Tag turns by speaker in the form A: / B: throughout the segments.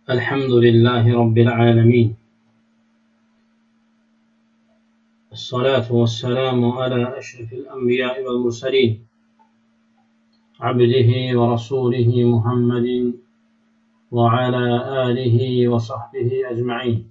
A: الحمد لله رب العالمين الصلاة والسلام على أشرف الأنبياء والمرسلين عبده ورسوله محمد وعلى آله وصحبه أجمعين.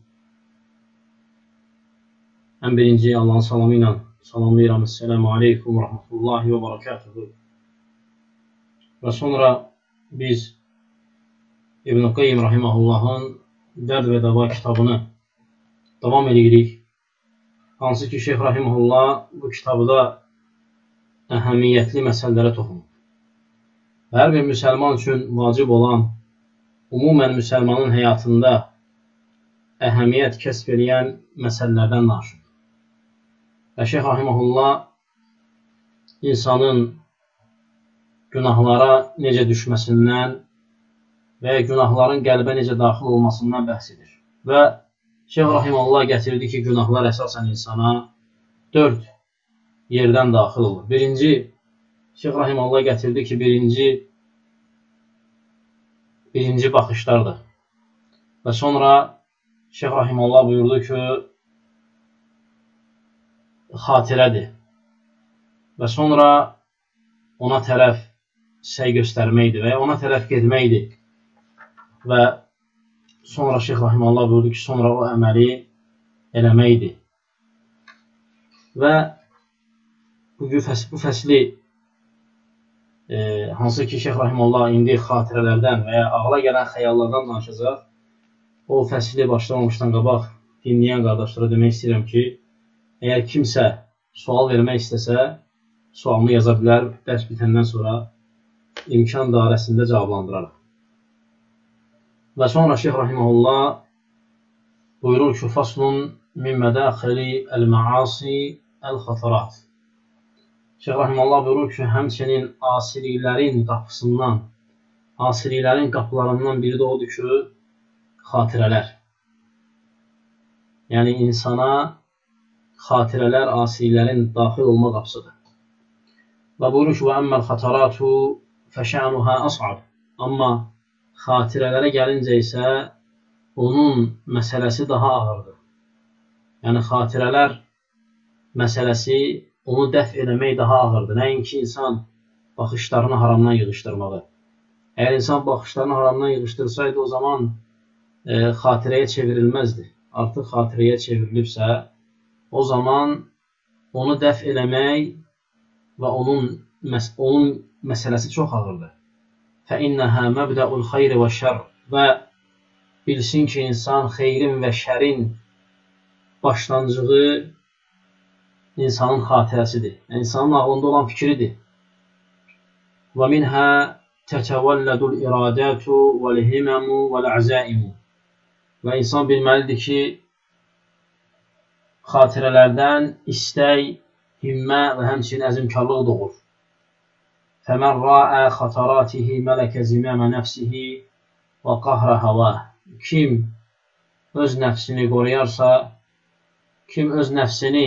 A: En birinci Allah'ın salamıyla salamlayıram. Esselamu aleykum ve rahmetullahi ve berekatuhu. Ve sonra biz İbn-i Qayyim Rahimahullah'ın Dərd və Dəva kitabını davam edirik. Hansı ki, Şeyx Rahimahullah bu kitabda əhəmiyyətli məsələlərə toxunur. Hər bir müsəlman üçün vacib olan, umumən müsəlmanın həyatında əhəmiyyət kəsb edən məsələlərdən danışır. Və Şeyx Rahimahullah insanın günahlara necə düşməsindən və günahların qəlbə necə daxil olmasından bəhs edir. Və Şeyx Rahimahullah gətirdi ki, günahlar əsasən insana 4 yerdən daxil olur. Birinci, Şeyx Rahimahullah gətirdi ki, birinci baxışlardır. Və sonra Şeyx Rahimahullah buyurdu ki, xatirədir. Və sonra ona tərəf səy göstərməkdir və ona tərəf getməkdir. Və sonra Şeyx Rahimahullah buyurdu ki, sonra o əməli eləməkdir. Və bu fəsli hansı ki, Şeyx Rahimahullah indi xatirələrdən və ya ağla gələn xəyallardan danışacaq, o fəsli başlamamışdan qabaq dinləyən qardaşlara demək istəyirəm ki, əgər kimsə sual vermək istəsə, sualını yaza bilər, dərs bitəndən sonra imkan dairəsində cavablandırarıq. Və sonra Şeyx Rahimahullah buyurur ki, faslun min mədaxili əl-məasi əl-xatarat. Şeyx Rahimahullah buyurur ki, həmçinin asiliklərin qapısından, asiliklərin qapılarından biri də odur ki, xatirələr. Yəni, insana xatirələr asiliklərin daxil olma qapısıdır. Və buyurur ki, və əmməl xataratu fəşənuhə əs'ab. Amma xatirələrə gəlincə isə onun məsələsi daha ağırdır. Yəni, xatirələr məsələsi onu dəf eləmək daha ağırdır. Nəinki insan baxışlarını haramdan yığışdırmalı. Əgər insan baxışlarını haramdan yığışdırsaydı, o zaman xatirəyə çevrilməzdi. Artıq xatirəyə çevrilibsə, o zaman onu dəf eləmək və onun məsələsi çox ağırdır. فَإِنَّهَا مَبْدَأُ الْخَيْرِ وَالشَّرِّ. Və bilsin ki, insan xeyrin və şərin başlanğıcı insanın xatirəsidir. Yəni, insanın ağlında olan fikridir. وَمِنْهَا تَتَوَلَّدُ الْإِرَادَاتُ وَالْهِمَمُ وَالْعَزَائِمُ. Və insan bilməlidir ki, xatirələrdən istək, himmə və həmçinin əzimkarlıq doğur. فَمَنْ رَاءَ خَطَرَاتِهِ مَلَكَ زِمَامَ نَفْسِهِ وَقَهْرَ هَوَاهِ. Kim öz nəfsini qoruyarsa, kim öz nəfsini,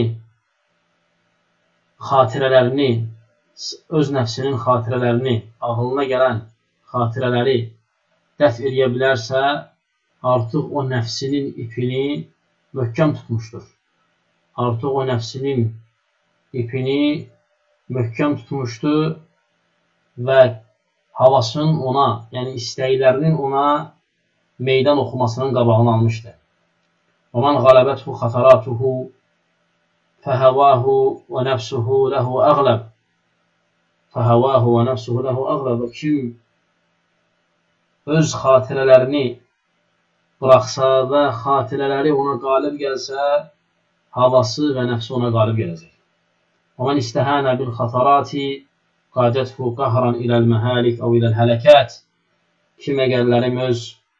A: öz nəfsinin xatirələrini, ağılına gələn xatirələri dəf edə bilərsə, artıq o nəfsinin ipini möhkəm tutmuşdur. Artıq o nəfsinin ipini möhkəm tutmuşdur və havasının ona, yəni istəklərinin ona meydan oxumasının qabağını almışdır. وَمَنْ غَلَبَتْهُ خَطَرَاتُهُ فَهَوَاهُ وَنَفْسُهُ لَهُ أَغْلَبْ. فَهَوَاهُ وَنَفْسُهُ لَهُ أَغْلَبْ. Kim öz xatirələrini bıraxsa və xatirələri ona qalib gəlsə, havası və nəfsi ona qalib gələcək. وَمَنْ اِسْتَهَانَ بِالْخَطَرَاتِ قَادَتْهُ قَهْرًا إِلَى الْمَهَالِكِ أَوْ إِلَى الْهَلَكَاتِ. Kim əgərlərim öz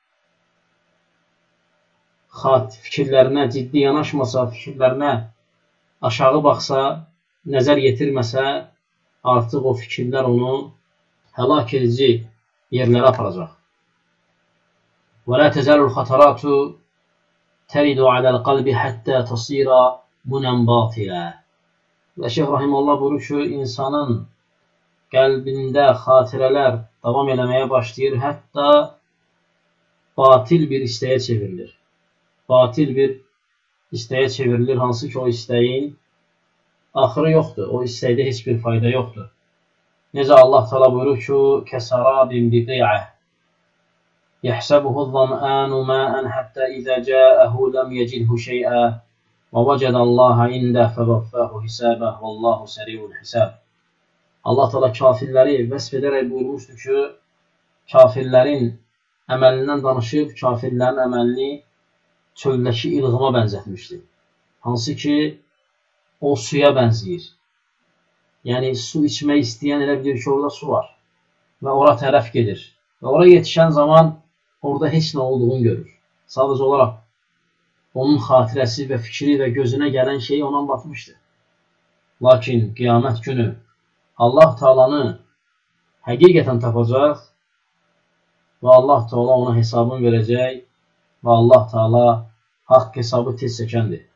A: fikirlərinə ciddi yanaşmasa, fikirlərinə aşağı baxsa, nəzər yetirməsə, artıq o fikirlər onu həlak edici yerlərə aparacaq. وَلَا تَزَالُ الْخَطَرَاتُ تَرِدُ عَلَى الْقَلْبِ حَتَّى تَصِيرَ مُنًا بَاطِلًا. Və Şeyx Rahimahullah buyurur ki, insanın qəlbində xatirələr davam eləməyə başlayır, hətta batil bir istəyə çevrilir. Batil bir istəyə çevrilir, hansı ki o istəyin axırı yoxdur. O istəkdə heç bir fayda yoxdur. Necə Allah Teala buyurur ki, kəsərabin biqi'ə yəhsəbuhu zəm'anu ma'ən həttə izə cəəhu ləm yecidhu şeyə və vəcədəllaha ində fəvəffəhu hisəbəh vəllahu səriyul hisəb. Allah Teala kafirləri vəsf edərək buyurmuşdur ki, kafirlərin əməlindən danışıb, kafirlərin əməlini çöldəki ilğıma bənzətmişdir. Hansı ki, o suya bənzəyir. Yəni, su içmək istəyən elə bilir ki, orada su var və ora tərəf gedir. Və ora yetişən zaman orada heç nə olduğunu görür. Sadəcə olaraq onun xatirəsi və fikri və gözünə gələn şey ona batmışdır. Lakin qiyamət günü Allah Teala'nı həqiqətən tapacaq və Allah Teala ona hesabını verəcək və Allah Teala haqq hesabı tez çəkəndir.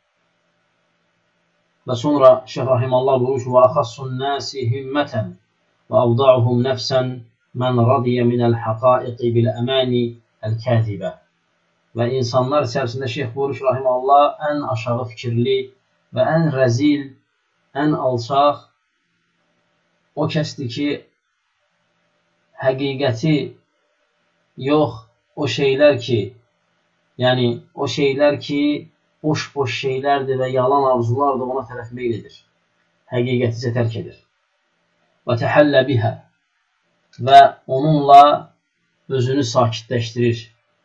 A: Və sonra Şeyh Rahimallah buyurur ki, وَأَخَصُّ النَّاسِ هِمَّةً وَأَوْضَعُهُمْ نَفْسًا مَنْ رَضِيَ مِنَ الْحَقَائِقِ بِالْأَمَانِ الْكَاذِبَةِ. Və insanlar içərisində Şeyh buyurur ki, Rahimallah ən aşağı fikirli və ən rəzil, ən alçaq o kəsdir ki, həqiqəti yox, o şeylər ki, yəni o şeylər ki, boş-boş şeylərdir və yalan arzulardır, ona tərəf meyl edir. Həqiqəti isə tərk edir. Və təhəllə bihə və onunla özünü sakitləşdirir.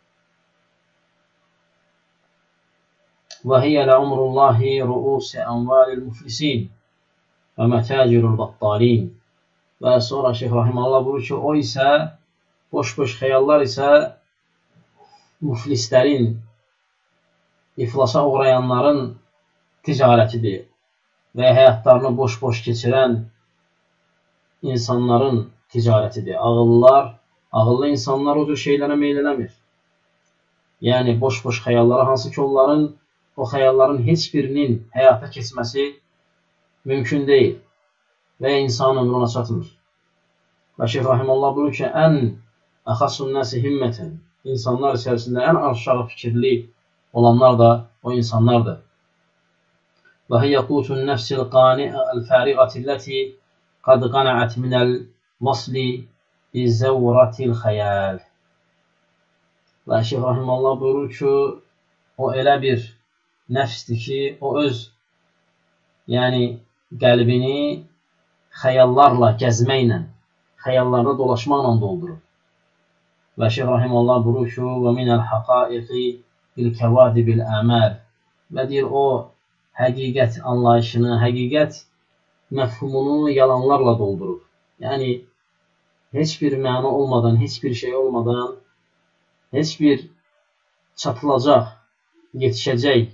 A: Və hiyyə ləumrullahi ruusi ənvalil muflisin və mətəcirul battalin. Və sonra Şeyh Rahimallah buyurur ki, o isə, boş-boş xəyallar isə muflislərin, iflasa uğrayanların ticarətidir və həyatlarını boş-boş keçirən insanların ticarətidir. Ağıllı insanlar o cür şeylərə meyl eləmir. Yəni, boş-boş xəyallara, hansı ki, onların o xəyalların heç birinin həyata keçməsi mümkün deyil və insan ömrü ona çatmır. Və Şeyh Rahimallah buyurur ki, ən əxasun nəsi himmətən, insanlar içərisində ən aşağı fikirli olanlar da o insanlardır. Və hiyyə qutun nəfsil qani'əl-fəriqəti ləti qad qanəət minəl vasli bizəvratil xəyal. Və Şeyh Rahimallah buyurur ki, o elə bir nəfsdir ki, o öz qəlbini xəyallarla gəzməklə, xəyallarda dolaşmaqla doldurur. Və Şeyh Rahimallah buyurur ki, və minəl haqaiqi bil-kəvadibil əməl və deyir, o həqiqət anlayışını, həqiqət məfhumunu yalanlarla doldurur. Yəni, heç bir məna olmadan, heç bir şey olmadan, heç bir çatılacaq, yetişəcək,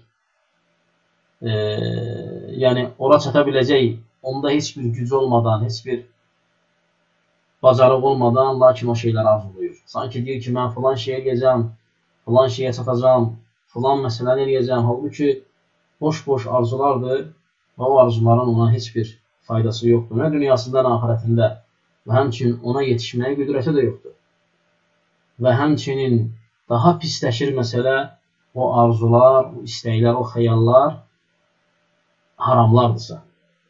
A: yəni ora çata biləcək, onda heç bir güc olmadan, heç bir bacarıq olmadan, lakin o şeyləri arzuluyur. Sanki deyir ki, mən filan şey eləyəcəm, filan şeyə çatacam, filan məsələni eləyəcəm. Halbuki boş-boş arzulardır və o arzuların ona heç bir faydası yoxdur. Nə dünyasında, nə axirətində və həmçinin ona yetişməyə qüdrəti də yoxdur. Və həmçinin daha pisləşir məsələ o arzular, o istəklər, o xəyallar haramlardırsa.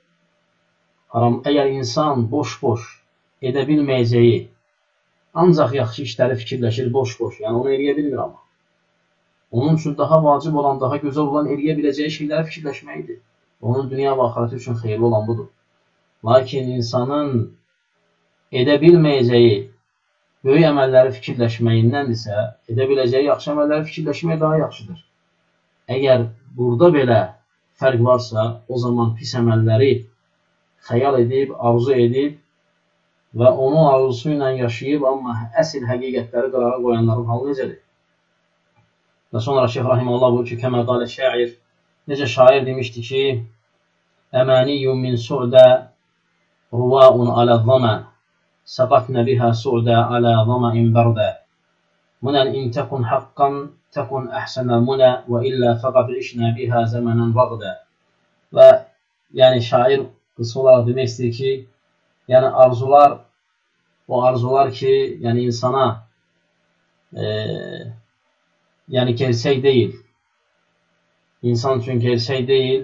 A: Əgər insan boş-boş edə bilməyəcəyi, ancaq yaxşı işləri fikirləşir boş-boş, yəni onu eləyə bilmir amma. Onun üçün daha vacib olan, daha gözəl olan eləyə biləcəyi şeyləri fikirləşməkdir. Onun dünya və axirəti üçün xeyirli olan budur. Lakin insanın edə bilməyəcəyi böyük əməlləri fikirləşməyindəndirsə, edə biləcəyi yaxşı əməlləri fikirləşmək daha yaxşıdır. Əgər burada belə fərq varsa, o zaman pis əməlləri xəyal edib, arzu edib və onun arzusu ilə yaşayıb, amma əsl həqiqətləri qərara qoyanların halı necədir? Və sonra Şeyh Rahimullah buyur ki, kəmə qalə şair, necə şair demişdi ki, əməniyyum min su'də ruvaun alə zəmə, səqatnə bihə su'də alə zəməin bərdə, munən in təkun haqqan, təkun əhsənəl munə, və illə fəqat işnə bihə zəmənən rəqdə. Və yəni şair qısa olaraq demək istəyir ki, yəni arzular, o arzular ki, yəni insana yəni gerçək deyil. İnsan üçün gerçək deyil.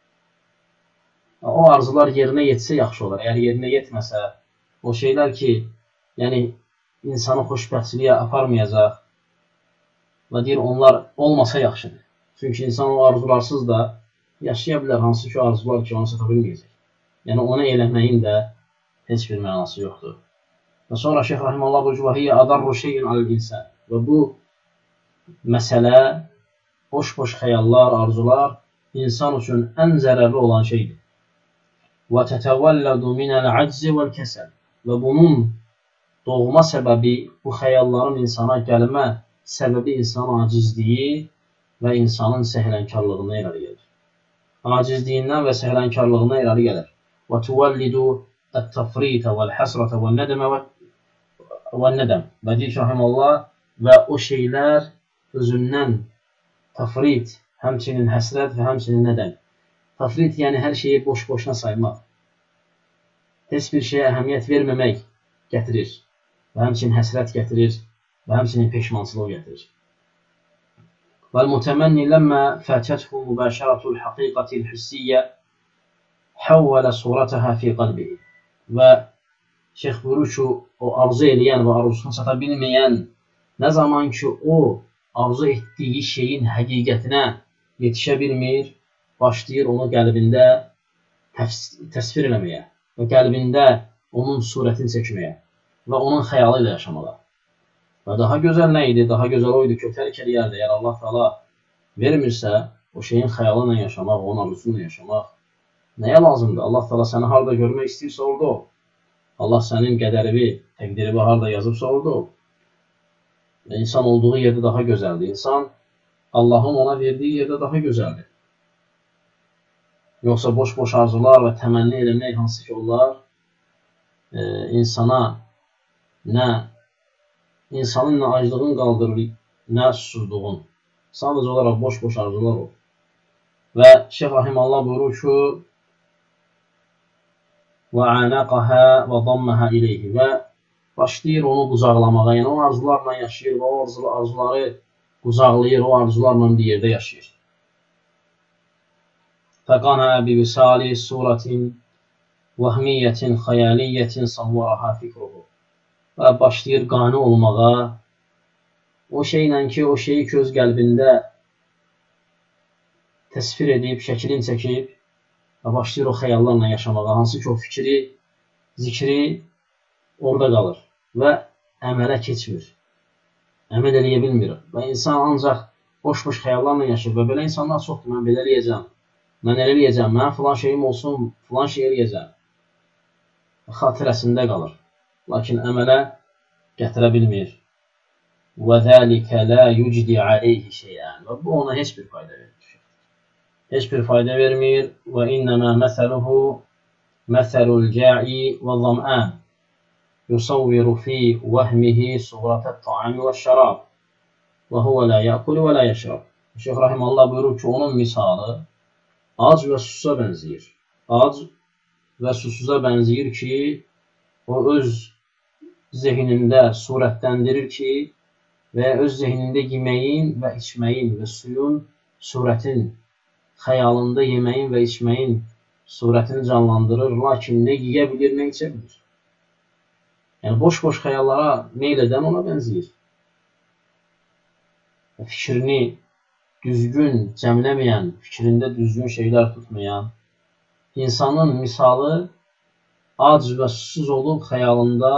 A: O arzular yerinə yetsə yaxşı olar. Əgər yerinə yetməsə, o şeylər ki, yəni insanı xoşbəxtçiliyə aparmayacaq və deyir, onlar olmasa yaxşıdır. Çünki insan o arzularsız da yaşaya bilər, hansı ki arzular ki, onu sata bilməyəcək. Yəni, onu eləməyin də heç bir mənası yoxdur. Və sonra Şeyx Rahiməllah buyurur, "Vəhiyyə adarru şeyin alil-insan." Və bu məsələ, boş-boş xəyallar, arzular insan üçün ən zərərli olan şeydir. وَتَتَوَلَّدُ مِنَ الْعَجْزِ وَالْكَسَلِ Və bunun doğma səbəbi, bu xəyalların insana gəlmə səbəbi insanın acizliyi və insanın səhlənkarlığına irəli gəlir. Acizliyindən və səhlənkarlığına irəli gəlir. وَتُوَلِّدُ التَّفْرِيتَ وَالْحَسْرَةَ وَالنَّدَمَ وَالنَّدَمَ Və deyir Rahiməllah, və o şeylər özündən tafrit, həmçinin həsrət və həmçinin nədəm. Tafrit, yəni hər şeyi boş-boşuna saymaq. Heç bir şeyə əhəmiyyət verməmək gətirir. Və həmçinin həsrət gətirir və həmçinin peşmançılıq gətirir. وَالْمُتَمَنِّ لَمَّا فَاتَتْهُ مُبَاشَرَةُ الْحَقِيقَةِ الْحِسِّيَّةِ حَوَّلَ صُورَتَهَا فِي قَلْبِهِ Və Şeyx buyurur ki, o arzu eləyən və arzusunu sata bilməyən, nə zaman ki, o arzu etdiyi şeyin həqiqətinə yetişə bilmir, başlayır onu qəlbində təsvir eləməyə və qəlbində onun surətini çəkməyə və onun xəyalı ilə yaşamağa. Və daha gözəl nə idi? Daha gözəl o idi ki, tərk eləyərdi. Əgər Allah Teala vermirsə, o şeyin xəyalı ilə yaşamaq, onun arzusu ilə yaşamaq nəyə lazımdır? Allah Teala səni harada görmək istəyirsə orada ol. Allah sənin qədərivi, təqdirivi harada yazıbsa orada ol. İnsan olduğu yerdə daha gözəldir. İnsan Allahın ona verdiyi yerdə daha gözəldir. Yoxsa boş-boş arzular və təmənni eləmək hansı ki onlar insana insanın nə aclığın qaldırır, nə susuzluğun. Sadəcə olaraq boş-boş arzular olur. Və Şeyx Rahiməllah buyurur ki, وَعَانَقَهَا وَضَمَّهَا إِلَيْهِ Və başlayır onu qucaqlamağa, yəni o arzularla yaşayır və o arzuları qucaqlayır, o arzularla bir yerdə yaşayır. فَقَنَا بِوِسَالِ سُورَةٍ وَهْمِيَّةٍ خَيَالِيَّةٍ صَوَّرَهَا فِكْرُهُ Və başlayır qane olmağa, o şeylə ki, o şeyi göz qəlbində təsvir edib, şəklin çəkib və başlayır o xəyallarla yaşamağa, hansı ki o fikri, zikri orada qalır və əmələ keçmir. Əməl eləyə bilmir. Və insan ancaq boş-boş xəyallarla yaşayır və belə insanlar çoxdur. Mən belə eləyəcəm, mən elə eləyəcəm, mən filan şeyim olsun, filan şey eləyəcəm. Xatirəsində qalır. Lakin əmələ gətirə bilmir. وَذَٰلِكَ لَا يُجْدِ عَلَيْهِ شَيْئًا Və bu ona heç bir fayda vermir. Heç bir fayda vermir. وَإِنَّمَا مَثَلُهُ مَثَلُ الْجَاعِ وَالظَّمْآنِ يُصَوِّرُ فِي وَهْمِهِ صُورَةَ الطَّعَامِ وَالشَّرَابِ وَهُوَ لَا يَأْكُلُ وَلَا يَشْرَبُ Şeyx Rahiməllah buyurur ki, onun misalı ac və susuza bənzəyir. Ac və susuza bənzəyir ki, o öz zehnində surətləndirir ki, və öz zehnində yeməyin və içməyin və suyun surətin, xəyalında yeməyin və içməyin surətini canlandırır, lakin nə yiyə bilir, nə içə bilir. Yəni, boş-boş xəyallara meyl edən ona bənzəyir. Fikrini düzgün cəmləməyən, fikrində düzgün şeylər tutmayan, insanın misalı ac və susuz olub xəyalında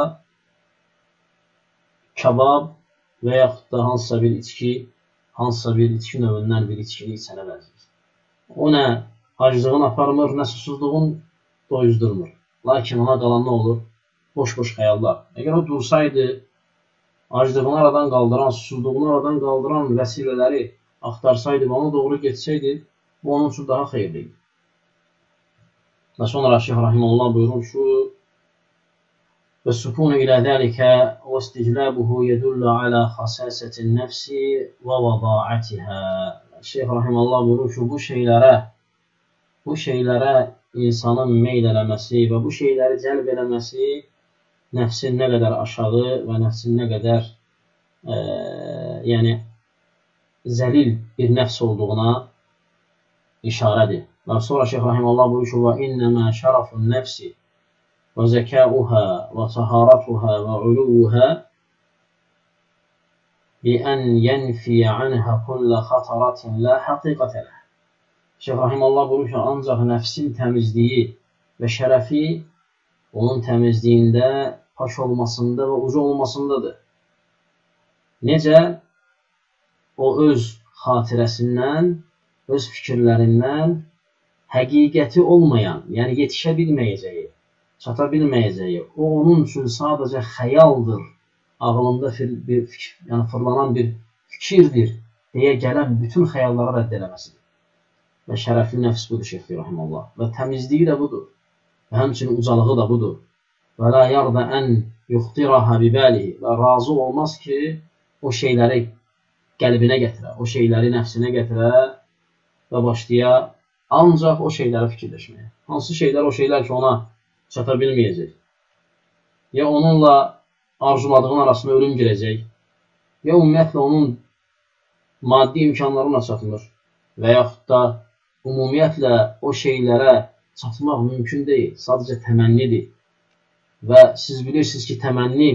A: kabab və yaxud da hansısa bir içki növündən bir içkini içənə bənzəyir. O nə aclığını aparmır, nə susuzluğun doyuzdurmur. Lakin ona qalan nə olur? Boş-boş xəyallar. Əgər o dursaydı, aclığını aradan qaldıran, susuzluğunu aradan qaldıran vəsilələri axtarsaydı və ona doğru geçsəydi, bu onun üçün daha xeyirliydi. Və sonra Şeyx Rahiməllah buyurur ki, وَالسُّكُونُ إِلَى ذَلِكَ وَاسْتِجْلَابُهُ يَدُلُّ عَلَى خَسَاسَةِ النَّفْسِ وَوَضَاعَتِهَا Şeyx Rahiməllah buyurur ki, bu şeylərə insanın meyl eləməsi və bu şeyləri cəlb eləməsi nəfsin nə qədər aşağı və nəfsin nə qədər yəni zəlil bir nəfs olduğuna işarədir. Və sonra Şeyx Rahiməllah buyurur ki, və innəmə şərafun nəfsi və zəkauhə və təharatuhə və uluvuhə bi-ən yənfiyə anhə kullə xataratin la həqiqətə ləh. Şeyx Rahiməllah buyurur ki, ancaq nəfsin təmizliyi və şərəfi onun təmizliyində, pak olmasında və uca olmasındadır. Necə o öz xatirəsindən, öz fikirlərindən həqiqəti olmayan, yəni yetişə bilməyəcəyi, çata bilməyəcəyi, o onun üçün sadəcə xəyaldır, ağlında yəni fırlanan bir fikirdir deyə gələn bütün xəyalları rədd eləməsidir. Və şərəfli nəfs budur Şeyx Rahiməllah. Və təmizliyi də budur. Və həmçinin ucalığı da budur. Və la yarda ən yuxtiraha bibəlihi. Və razı olmaz ki, o şeyləri qəlbinə gətirə, o şeyləri nəfsinə gətirə və başlaya ancaq o şeyləri fikirləşməyə. Hansı şeylər o şeylər ki, ona çata bilməyəcək. Ya onunla arzuladığın arasında ölüm girəcək, ya ümumiyyətlə onun maddi imkanlarına çatmır və yaxud da ümumiyyətlə o şeylərə çatmaq mümkün deyil, sadəcə təmənnidir. Və siz bilirsiniz ki, təmənni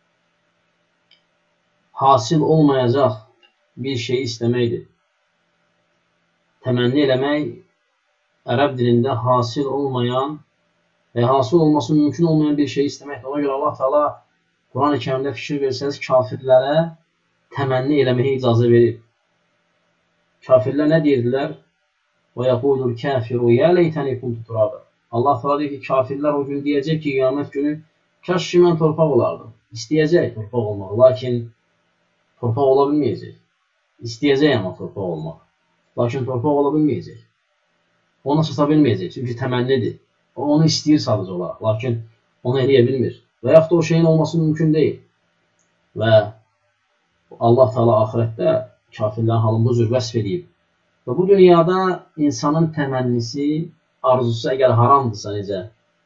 A: hasil olmayacaq bir şey istəməkdir. Təmənni eləmək ərəb dilində hasil olmayan və hasil olması mümkün olmayan bir şey istəməkdir. Ona görə Allah Teala Quran-ı Kərimdə fikir versəniz, kafirlərə təmənni eləməyə icazə verir. Kafirlər nə deyirdilər? Və yəqulul kafiru ya leytəni kuntu turaba. Allah Teala deyir ki, kafirlər o gün deyəcək ki, qiyamət günü kaş ki mən torpaq olardım. İstəyəcək torpaq olmaq, lakin torpaq ola bilməyəcək. İstəyəcək amma torpaq olmaq, lakin torpaq ola bilməyəcək. Ona çata bilməyəcək, çünki təmənnidir. O onu istəyir sadəcə olaraq, lakin onu eləyə bilmir. Və yaxud da o şeyin olması mümkün deyil. Və Allah Teala axirətdə kafirlərin halını bu cür vəsf edib. Və bu dünyada insanın təmənnisi, arzusu əgər haramdırsa necə,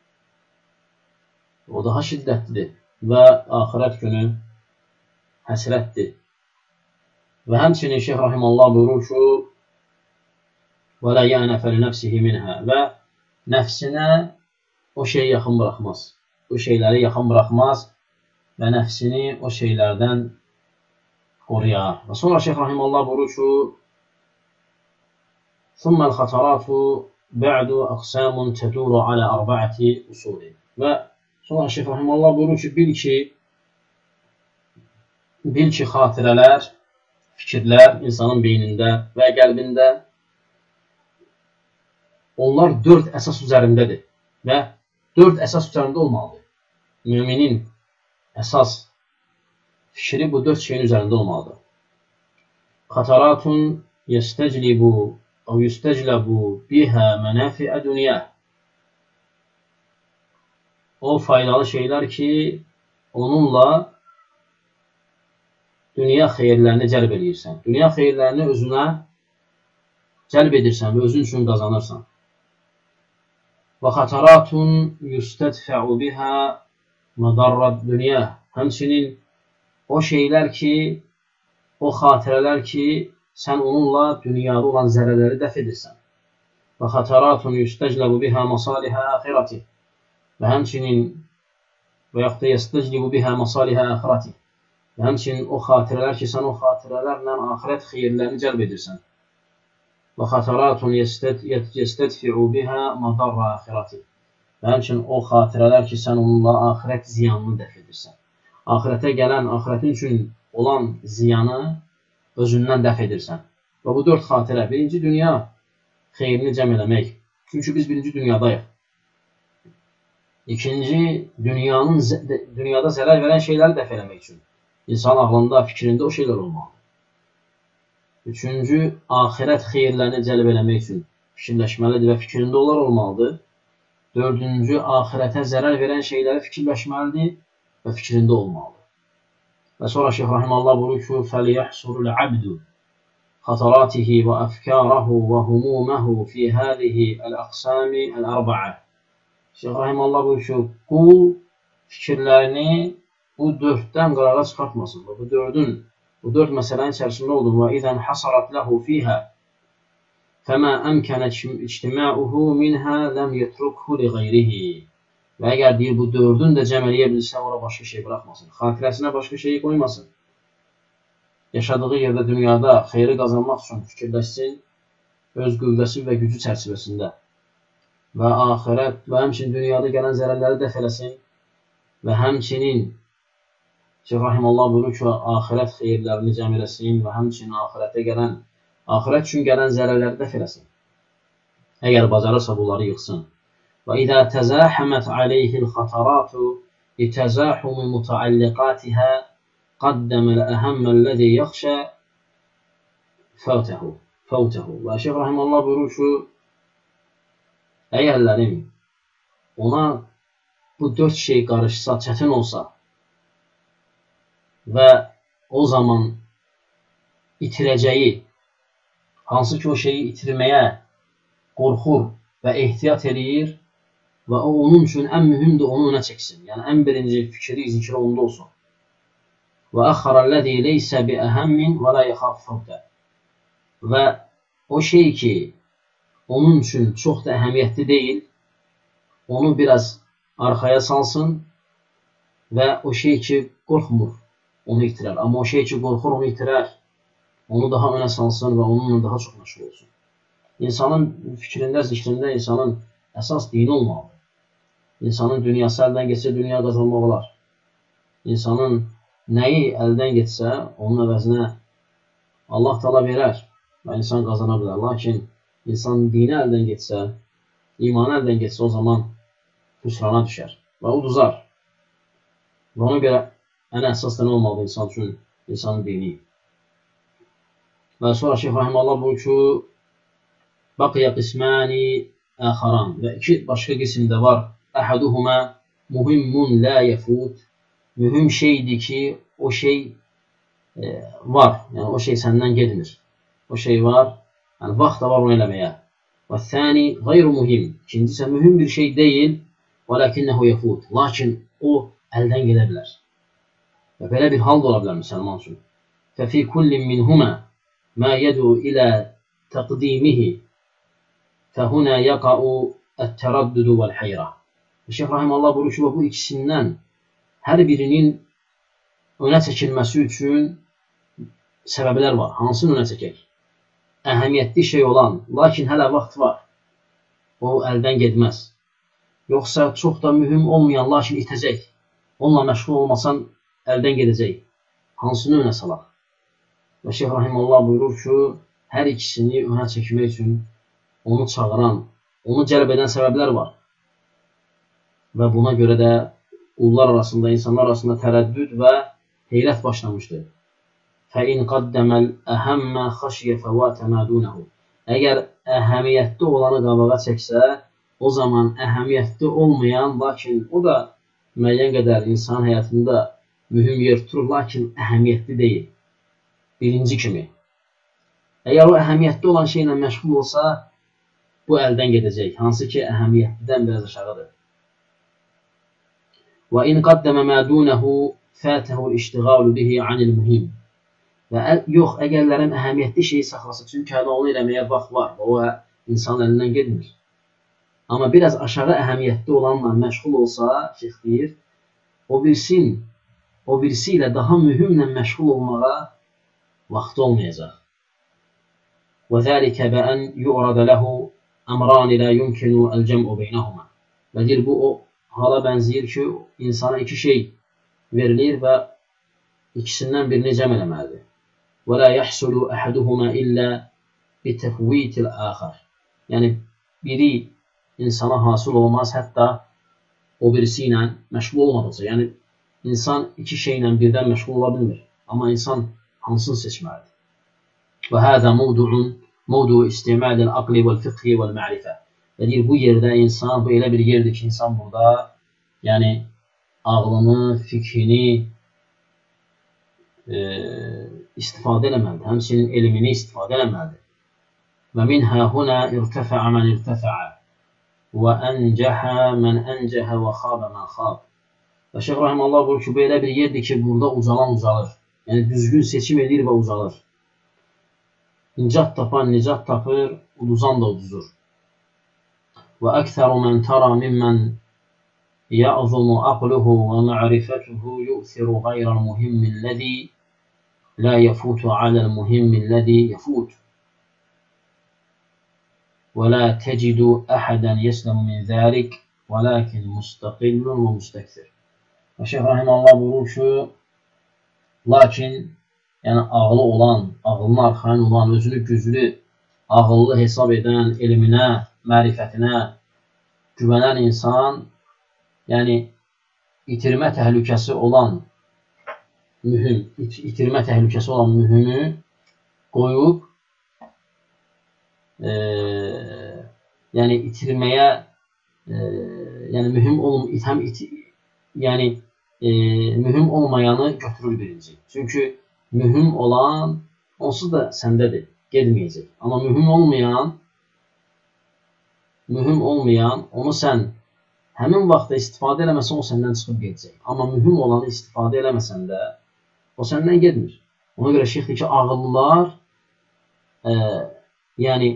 A: o daha şiddətlidir və axirət günü həsrətdir. Və həmçinin Şeyx Rahiməllah buyurur ki, وَلَا يَعْنَفَ لِنَفْسِهِ مِنْهَا və nəfsinə o şeyi yaxın buraxmaz. O şeyləri yaxın buraxmaz və nəfsini o şeylərdən qoruyar. Və sonra Şeyx Rahiməllah buyurur ki, ثُمَّ الْخَطَرَاتُ بَعْدُ أَقْسَامٌ تَدُورُ عَلَى أَرْبَعَةِ أُصُولٍ Və sonra Şeyx Rahiməllah buyurur ki, bil ki, xatirələr, fikirlər insanın beynində və qəlbində onlar 4 əsas üzərindədir və 4 əsas üzərində olmalıdır. Müminin əsas fikri bu 4 şeyin üzərində olmalıdır. Xataratun yestəclibu أو يستجلب بها منافع dünya. O faydalı şeylər ki, onunla dünya xeyirlərini cəlb edirsən. Dünya xeyirlərini özünə cəlb edirsən və özün üçün qazanırsan. Və xataratun yustədfəu biha mədarrad dünya. Həmçinin o şeylər ki, o xatirələr ki, sən onunla dünyada olan zərərləri dəf edirsən. Və xataratun yustəcləbu biha masalihə əxirati. Və həmçinin və yaxud da yestəcləbu biha masalihə əxirati. Və həmçinin o xatirələr ki, sən o xatirələrlə axirət xeyirlərini cəlb edirsən. Və xataratun yestədfi'u biha madarra əxirati. Və həmçinin o xatirələr ki, sən onunla axirət ziyanını dəf edirsən. Axirətə gələn, axirətin üçün olan ziyanı özündən dəf edirsən. Və bu 4 xatirə. Birinci, dünya xeyrini cəm eləmək. Çünki biz birinci dünyadayıq. İkinci, dünyada zərər verən şeyləri dəf eləmək üçün. İnsan ağlında, fikrində o şeylər olmalıdır. Üçüncü, axirət xeyirlərini cəlb eləmək üçün fikirləşməlidir və fikrində onlar olmalıdır. Dördüncü, axirətə zərər verən şeyləri fikirləşməlidir və fikrində olmalıdır. Və sonra Şeyx Rahiməllah buyurur ki, فَلْيَحْصُرُ الْعَبْدُ خَطَرَاتِهِ وَأَفْكَارَهُ وَهُمُومَهُ فِي هَذِهِ الْأَقْسَامِ الْأَرْبَعَةِ Şeyx Rahiməllah buyurur ki, qul fikirlərini bu 4-dən qırağa çıxartmasın. Bu 4-ün Bu 4 məsələnin içərisində oldum. Və idən hasarat ləhu fiyhə fəmə əmkənə ictimauhu minhə ləm yetrukhu li qeyrihi. Və əgər deyir, bu 4-ün də cəm eləyə bilsə, ora başqa şey buraxmasın. Xatirəsinə başqa şeyi qoymasın. Yaşadığı yerdə dünyada xeyri qazanmaq üçün fikirləşsin, öz qüvvəsi və gücü çərçivəsində. Və axirət və həmçinin dünyada gələn zərərləri dəf eləsin və həmçinin Şeyh Rahimallah buyurur ki, axirət xeyirlərini cəm eləsin və həmçinin axirət üçün gələn zərərləri dəf eləsin. Əgər bacarırsa bunları yıxsın. Və idə təzəhəmət aleyhil xataratu litəzəhumi mutaalliqatihə qaddəməl əhəmməlləzi yaxşə fəvtəhu. Və Şeyh Rahimallah buyurur ki, əgərlərim ona bu 4 şey qarışsa, çətin olsa və o zaman itirəcəyi, hansı ki o şeyi itirməyə qorxur və ehtiyat eləyir və o onun üçün ən mühümdür, onu önə çəksin. Yəni, ən birinci fikri, zikri onda olsun. Və əxərəlləzi leysə bi əhəmmin və la yəxaf fəvtə. Və o şey ki, onun üçün çox da əhəmiyyətli deyil, onu biraz arxaya salsın və o şey ki, qorxmur, onu itirər. Amma o şey ki, qorxur, onu itirər, onu daha önə salsın və onunla daha çox məşğul olsun. İnsanın fikrində, zikrində insanın əsas dini olmalıdır. İnsanın dünyası əldən geçsə, dünya qazanmaq olar. İnsanın nəyi əldən geçsə, onun əvəzinə Allah təala verər və insan qazana bilər. Lakin insan dini əldən geçsə, imanı əldən geçsə, o zaman hüsrana düşər və uduzar. Və ona görə ən əsas da nə olmalıdır insan üçün? İnsanın dini. Və sonra Şeyh Rahimallah buyurur ki, Baqiyə qisməni əxaran və 2 başqa qism də var. Əhəduhumə muhimmun lə yəfud. Mühüm şeydir ki, o şey var. Yəni, o şey səndən gedmir. O şey var, yəni vaxt da var onu eləməyə. Və thəni qeyru muhim. İkincisi isə mühüm bir şey deyil. Və ləkinnəhu yəfud. Lakin o əldən gedə bilər. Və belə bir hal da ola bilər müsəlman üçün. Fəfi kullin minhumə mə yədu ilə təqdimihi fəhunə yəqa'u ət-tərəddüdü vəl-həyrə. Şeyh Rahimallah buyurur ki, bu ikisindən hər birinin önə çəkilməsi üçün səbəblər var. Hansını önə çəkək? Əhəmiyyətli şey olan, lakin hələ vaxt var. O əldən getməz. Yoxsa çox da mühüm olmayan, lakin itəcək. Onunla məşğul olmasan əldən gedəcək. Hansını önə salaq? Və Şeyh Rahimallah buyurur ki, hər ikisini önə çəkmək üçün onu çağıran, onu cəlb edən səbəblər var. Və buna görə də qullar arasında, insanlar arasında tərəddüd və heyrət başlamışdır. Fəin qaddəməl əhəmmə xəşiyə fəvatə mədunəhu. Əgər əhəmiyyətli olanı qabağa çəksə, o zaman əhəmiyyətli olmayan, lakin o da müəyyən qədər insan həyatında mühüm yer tutur, lakin əhəmiyyətli deyil. Birinci kimi. Əgər o əhəmiyyətli olan şeylə məşğul olsa, bu əldən gedəcək. Hansı ki, əhəmiyyətlidən biraz aşağıdır. Və in qaddəmə mədunəhu fətəhu iştiğalu bihi anil mühim. Və yox, əgərlərin əhəmiyyətli şeyi saxlasa, çünki onu eləməyə vaxt var və o insan əlindən gedmir. Amma biraz aşağı əhəmiyyətli olanla məşğul olsa, şeyh deyir, o birisi ilə daha mühümlə məşğul olmağa vaxtı olmayacaq. Və zəlikə bəən yu'radə ləhu əmrani lə yumkinu əl-cəm'u beynəhumə. Və deyir, bu o hala bənzəyir ki, insana 2 şey verilir və ikisindən birini cəm eləməlidir. Və lə yəhsulu əhəduhumə illə bitəfvitil əxər. Yəni, biri insana hasıl olmaz, hətta o birisi ilə məşğul olmadıqca. Yəni, insan 2 şeylə birdən məşğul ola bilmir. Amma insan hansını seçməlidir? Və həzə mövdu istimədil aqli vəl-fiqhi vəl-mərifə. Və deyir, bu yerdə insan, bu elə bir yerdir ki, insan burada, yəni, ağlını, fikrini istifadə eləməlidir. Həmçinin elmini istifadə eləməlidir. Və minhə huna irtəfəə mən irtəfəə və əncəhə mən əncəhə və xabə mən xab. Və Şeyh Rahimallah buyurur ki, bu elə bir yerdir ki, burada ucalan ucalır. Yəni düzgün seçim edir və ucalır. Nicat tapan nicat tapır, uduzan da uduzur. Və əksəru mən tara mimmən ya'zumu aqluhu və ma'rifətuhu yu'siru qayrəl muhimmilləzi la yafutu aləl muhimmilləzi yafut. Və la tecidu əhədən yəsləmu min zəlik və lakin müstəqillun və müstəksir. Və Şeyh Rahiməllah buyurur ki, lakin yəni ağlı olan, ağlına arxain olan, özünü güclü, ağıllı hesab edən, elminə, mərifətinə güvənən insan, yəni itirmə təhlükəsi olan mühümü qoyub, yəni itirməyə, yəni mühüm olmayanı götürür birinci. Çünki mühüm olan onsuz da səndədir, gedməyəcək. Amma mühüm olmayan, onu sən həmin vaxtda istifadə eləməsən, o səndən çıxıb gedəcək. Amma mühüm olanı istifadə eləməsən də, o səndən gedmir. Ona görə şeyx deyir ki, ağıllılar, yəni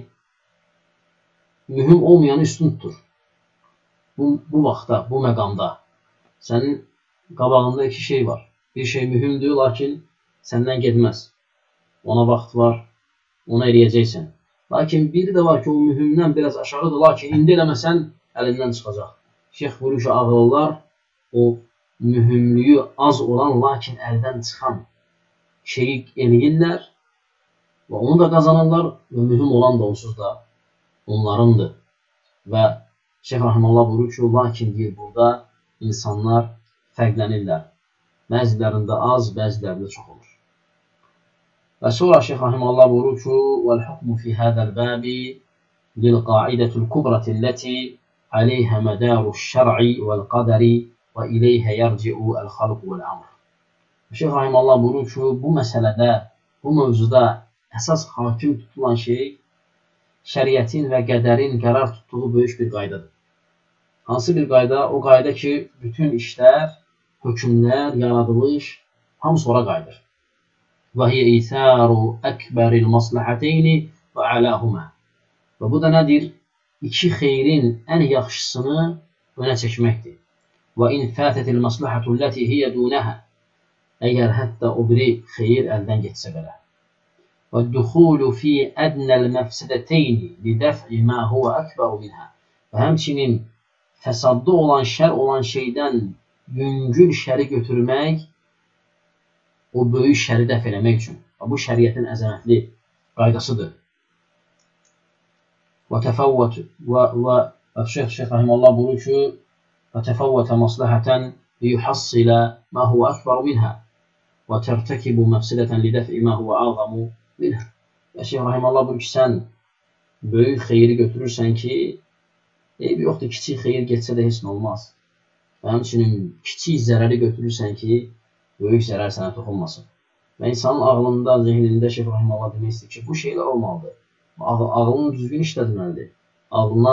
A: mühüm olmayanı üstün tutur. Bu vaxtda, bu məqamda sənin qabağında iki şey var. Bir şey mühümdür, lakin səndən gedməz. Ona vaxt var, ona eləyəcəksən. Lakin biri də var ki, o mühümdən biraz aşağıdır, lakin indi eləməsən, əlindən çıxacaq. Şeyx buyurur ki, ağıllılar o mühümlüyü az olan, lakin əldən çıxan şeyi eləyirlər və onu da qazanırlar və mühüm olan da onsuz da onlarındır. Və Şeyx Rahiməllah buyurur ki, lakin deyir, burada insanlar fərqlənirlər. Bəzilərində az, bəzilərində çox olur. Və sonra Şeyx Rahiməllah buyurur ki, وَالْحُكْمُ فِي هَذَا الْبَابِ لِلْقَاعِدَةِ الْكُبْرَةِ الَّتِي عَلَيْهَا مَدَارُ الشَّرْعِ وَالْقَدَرِ وَإِلَيْهَا يَرْجِعُ الْخَلْقُ وَالْأَمْرِ. Şeyx Rahiməllah buyurur ki, bu məsələdə, bu mövzuda əsas hakim tutulan şey şəriətin və qədərin qərar tutduğu böyük bir qaydadır. Hansı bir qayda? O qayda ki, bütün işlər, hökmlər, yaradılış hamısı ora qayıdır. Və hiyə İthəru əkbəril masləhəteyni və ələhumə. Və bu da nədir? İki xeyrin ən yaxşısını önə çəkməkdir. Və in fətətil masləhətulləti hiyə dunəhə. Əgər hətta o biri xeyir əldən getsə belə. Və duxulu fi ədnəl məfsədəteyni lidəf'i mə huvə əkbəru minhə. Və həmçinin fəsadda olan, şər olan şeydən yüngül şəri götürmək, o böyük şəri dəf eləmək üçün. Və bu şəriətin əzəmətli qaydasıdır. Və Şeyx Rahiməllah buyurur ki, və təfəvvətə masləhətən liyuhassilə mə huvə əkbəru minhə və tərtəkibu məfsidətən lidəf'i mə huvə ağamu minhə. Və Şeyx Rahiməllah buyurur ki, sən böyük xeyri götürürsən ki, eybi yoxdur, kiçik xeyir getsə də heç nə olmaz. Və həmçinin kiçik zərəri götürürsən ki, böyük zərər sənə toxunmasın. Və insanın ağlında, zehnində Şeyx Rahiməllah demək istəyir ki, bu şeylər olmalıdır. Ağlını düzgün işlətməlidir. Ağlına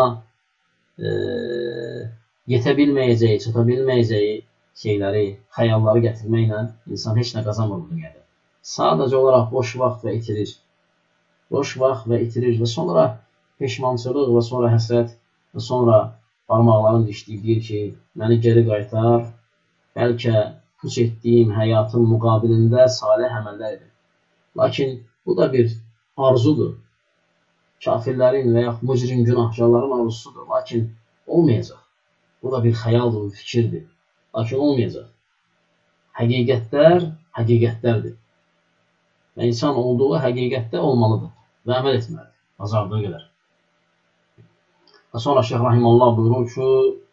A: yetə bilməyəcəyi, çata bilməyəcəyi şeyləri, xəyalları gətirməklə insan heç nə qazanmır bu dünyada. Sadəcə olaraq boş vaxt və itirir. Boş vaxt və itirir və sonra peşmançılıq və sonra həsrət və sonra barmaqlarını dişləyib deyir ki, məni geri qaytar, bəlkə puç etdiyim həyatın müqabilində salih əməllər edir. Lakin bu da bir arzudur. Kafirlərin və yaxud mücrim günahkarların arzusudur. Lakin olmayacaq. Bu da bir xəyaldır, bir fikirdir. Lakin olmayacaq. Həqiqətlər həqiqətlərdir. Və insan olduğu həqiqətdə olmalıdır və əməl etməlidir. Bacardığı qədər. Və sonra Şeyx Rahiməllah buyurur ki,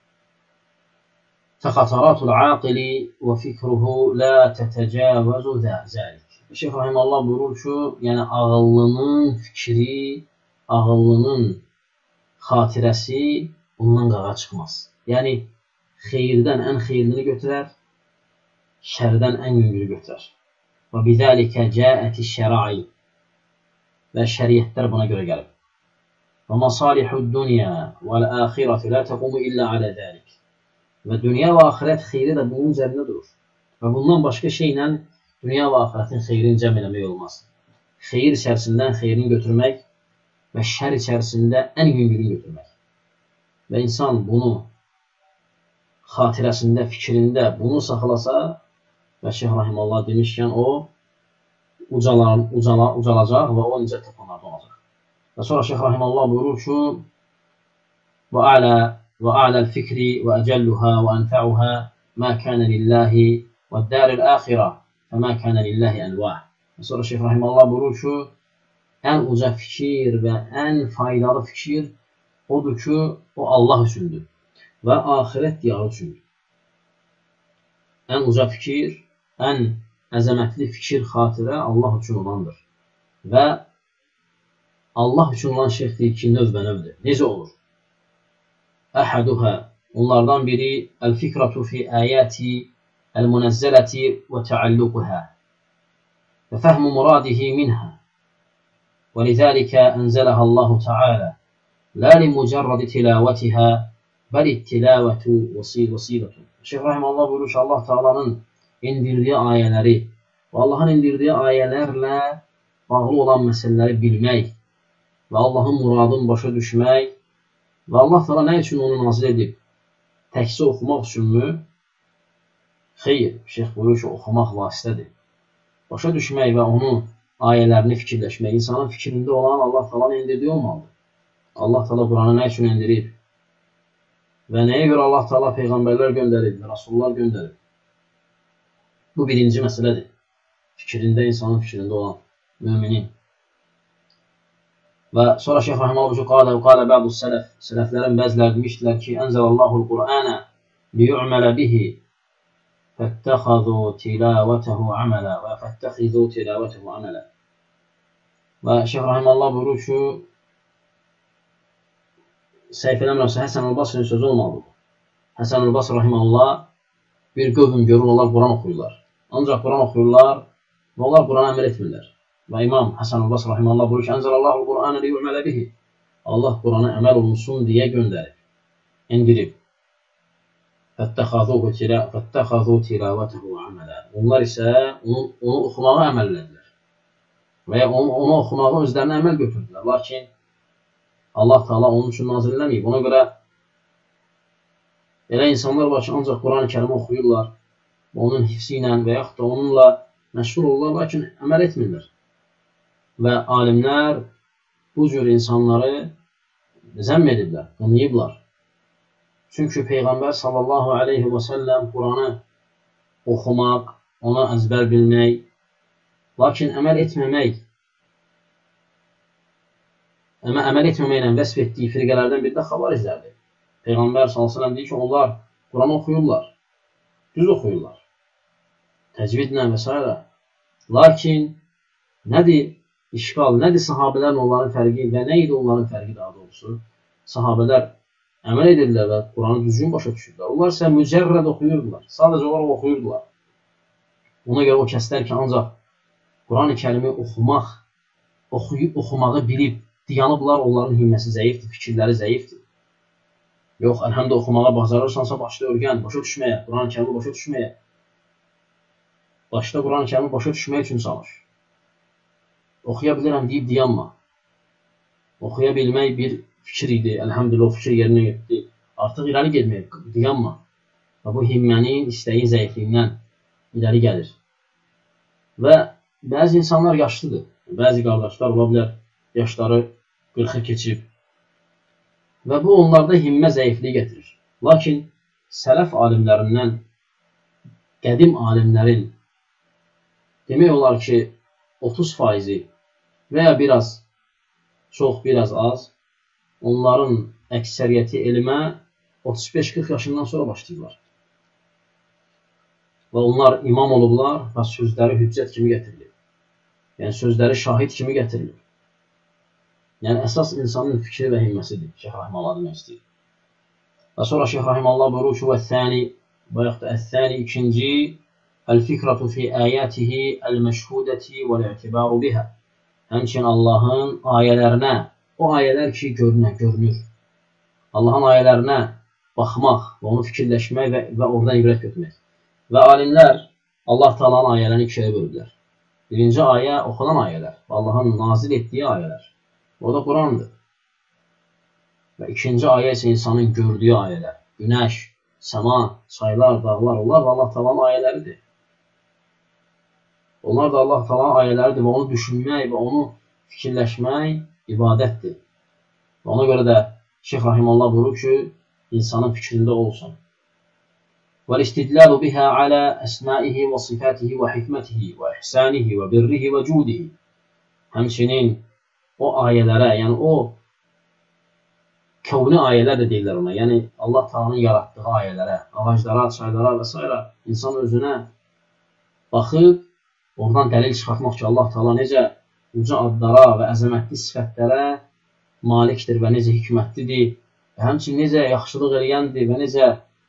A: Fəxataratul aqili və fikruhu la tətəcəvəzu zəlik. Şeyx Rahiməllah buyurur ki, yəni ağıllının fikri, ağıllının xatirəsi bundan qağa çıxmaz. Yəni, xeyirdən ən xeyirlini götürər, şərdən ən yüngülü götürər. Və bizəlikə cəəti şərai. Və şəriətlər buna görə gəlib. Və masalihud dünya vəl-əxirəti la təqumu illə alə zəlik. Və dünya və axirət xeyri də bunun üzərində durur. Və bundan başqa şeylə dünya və axirətin xeyrini cəm eləmək olmaz. Xeyir içərisindən xeyrini götürmək və şər içərisində ən yüngülünü götürmək. Və insan bunu xatirəsində, fikrində bunu saxlasa və Şeyx Rahimallah demişkən o ucalacaq və o incə tapanlarda olacaq. Və sonra Şeyx Rahimallah buyurur ki وأعلى الفكر وأجلها وأنفعها ما كان لله والدار الآخرة فما كان لله أنواع. Və sonra Şeyx Rahimallah buyurur ki ən uca fikir və ən faydalı fikir odur ki o Allah üçündür və axirət diyarı üçündür. Ən uca fikir, ən əzəmətli fikir, xatirə Allah üçün olandır. Və Allah üçün olan şeyx deyir ki, növbə-növdür. Necə olur? Əhəduhə, onlardan biri əl-fikratu fi əyəti əl-munəzzələti və təalluquhə və fəhmu muradihi minhə və lizəlikə ənzələhə Allahu Teala lə limucərrədi tilavətihə bəli tilavətu vəsilətu. Şeyx Rahimallah buyurur ki, Allah Teala'nın indirdiyi ayələri və Allahın indirdiyi ayələrlə bağlı olan məsələləri bilmək və Allahın muradını başa düşmək və Allah Teala nə üçün onu nazil edib? Təkcə oxumaq üçünmü? Xeyr, şeyx buyurur ki, oxumaq vasitədir. Başa düşmək və onun ayələrini fikirləşmək, insanın fikrində olan Allah Teala'nın indirdiyi olmalıdır. Allah Teala Quranı nə üçün indirib? Və nəyə görə Allah Teala peyğəmbərlər göndərib və rasullar göndərib? Bu birinci məsələdir. Fikrində, insanın fikrində olan müminin. Və sonra Şeyx Rahimallah qalə bə'du sələf, sələflərin bəziləri demişdilər ki, Ənzələllahul Qur'anə liyu'mələ bihi fəttəxəzu tilavətəhu amələ və fəttəxizu tilavətəhu amələ. Və Şeyx Rahimallah buyurur ki, səhv eləmirəmsə, Həsən el-Basrinin sözü olmalıdır. Həsən el-Basr Rahimallah bir qövm görür, onlar Quran oxuyurlar. Ancaq Quran oxuyurlar və onlar Qurana əməl etmirlər. Və İmam Həsən el-Basr Rahimallah buyurur ki, Ənzəlallahul Qur'anə liyu'mələ bihi. Allah Qurana əməl olunsun deyə göndərib, indirib. Fəttəxəzu tilavətəhu amələ. Onlar isə onu oxumağa əməl edilər. Və ya onu oxumağa özlərinə əməl götürdülər. Lakin Allah Teala onun üçün nazil eləməyib. Ona görə elə insanlar var ki, ancaq Quran-ı Kərimi oxuyurlar və onun hifzi ilə və yaxud da onunla məşğul olurlar, lakin əməl etmirlər. Və alimlər bu cür insanları zəmm ediblər, qınayıblar. Çünki Peyğəmbər sallallahu aleyhi və səlləm Quranı oxumaq, ona əzbər bilmək, lakin əməl etməmək, əməl etməməklə vəsf etdiyi firqələrdən biri də xavariclərdir. Peyğəmbər sallallahu aleyhi və səlləm deyir ki, onlar Quranı oxuyurlar, düz oxuyurlar, təcvidlə və s. Lakin nədir işqal, nədir sahabələrlə onların fərqi və nə idi onların fərqi daha doğrusu? Sahabələr əməl edirlər və Quranı düzgün başa düşürlər. Onlar isə mücərrəd oxuyurdular, sadəcə olaraq oxuyurdular. Ona görə o kəslər ki, ancaq Quran-ı Kərimi oxumağı bilib, dayanıblar, onların himməsi zəifdir, fikirləri zəifdir. Yox, əlhəmdə oxumağa bacarırsansa başda öyrən, başa düşməyə, Quran-ı Kərimi başa düşməyə. Başda Quran-ı Kərimi başa düşmək üçün çalış. Oxuya bilirəm deyib dayanma. Oxuya bilmək bir fikir idi, əlhəmdülillah o fikir yerinə getdi. Artıq irəli getmək, dayanma. Və bu himmənin, istəyin zəifliyindən irəli gəlir. Və bəzi insanlar yaşlıdır. Bəzi qardaşlar ola bilər, yaşları 40-ı keçib. Və bu onlarda himmə zəifliyi gətirir. Lakin sələf alimlərindən, qədim alimlərin demək olar ki, 30% və ya biraz çox, biraz az, onların əksəriyyəti elmə 35-40 yaşından sonra başlayırlar. Və onlar imam olublar və sözləri hüccət kimi gətirilir. Yəni, sözləri şahid kimi gətirilir. Yəni, əsas insanın fikri və himməsidir, Şeyx Rahimallah demək istəyir. Və sonra Şeyx Rahimallah buyurur ki, və-thəni, və yaxud da əth-thəni, ikinci, əl-fikratu fi əyətihi əl-məşhudəti vəl-i'tibaru bihə. Həmçin Allahın ayələrinə, o ayələr ki, görünür. Allahın ayələrinə baxmaq və onu fikirləşmək və oradan ibrət götürmək. Və alimlər Allah Taala'nın ayələrini ikiyə bölürlər. Birinci ayə oxunan ayələr, Allahın nazil etdiyi ayələr. O da Qurandır. Və ikinci ayə isə insanın gördüyü ayələr. Günəş, səma, çaylar, dağlar, onlar da Allah Taala'nın ayələridir. Onlar da Allah Taala'nın ayələridir və onu düşünmək və onu fikirləşmək ibadətdir. Və ona görə də Şeyx Rahimullah buyurur ki, insanın fikrində olsun. وَالْاِسْتِدْلَالُ بِهَا عَلَى أَسْمَائِهِ وَصِفَاتِهِ وَحِكْمَتِهِ وَإِحْسَانِهِ وَبِرِّهِ وَجُودِهِ. Həmçinin o ayələrə, yəni o kəvni ayələr də deyirlər ona, yəni Allah Taala'nın yaratdığı ayələrə, ağaclara, çaylara və s. insan özünə baxıb, oradan dəlil çıxartmaq ki, Allah Taala necə uca adlara və əzəmətli sifətlərə malikdir və necə hikmətlidir və həmçinin necə yaxşılıq eləyəndir və necə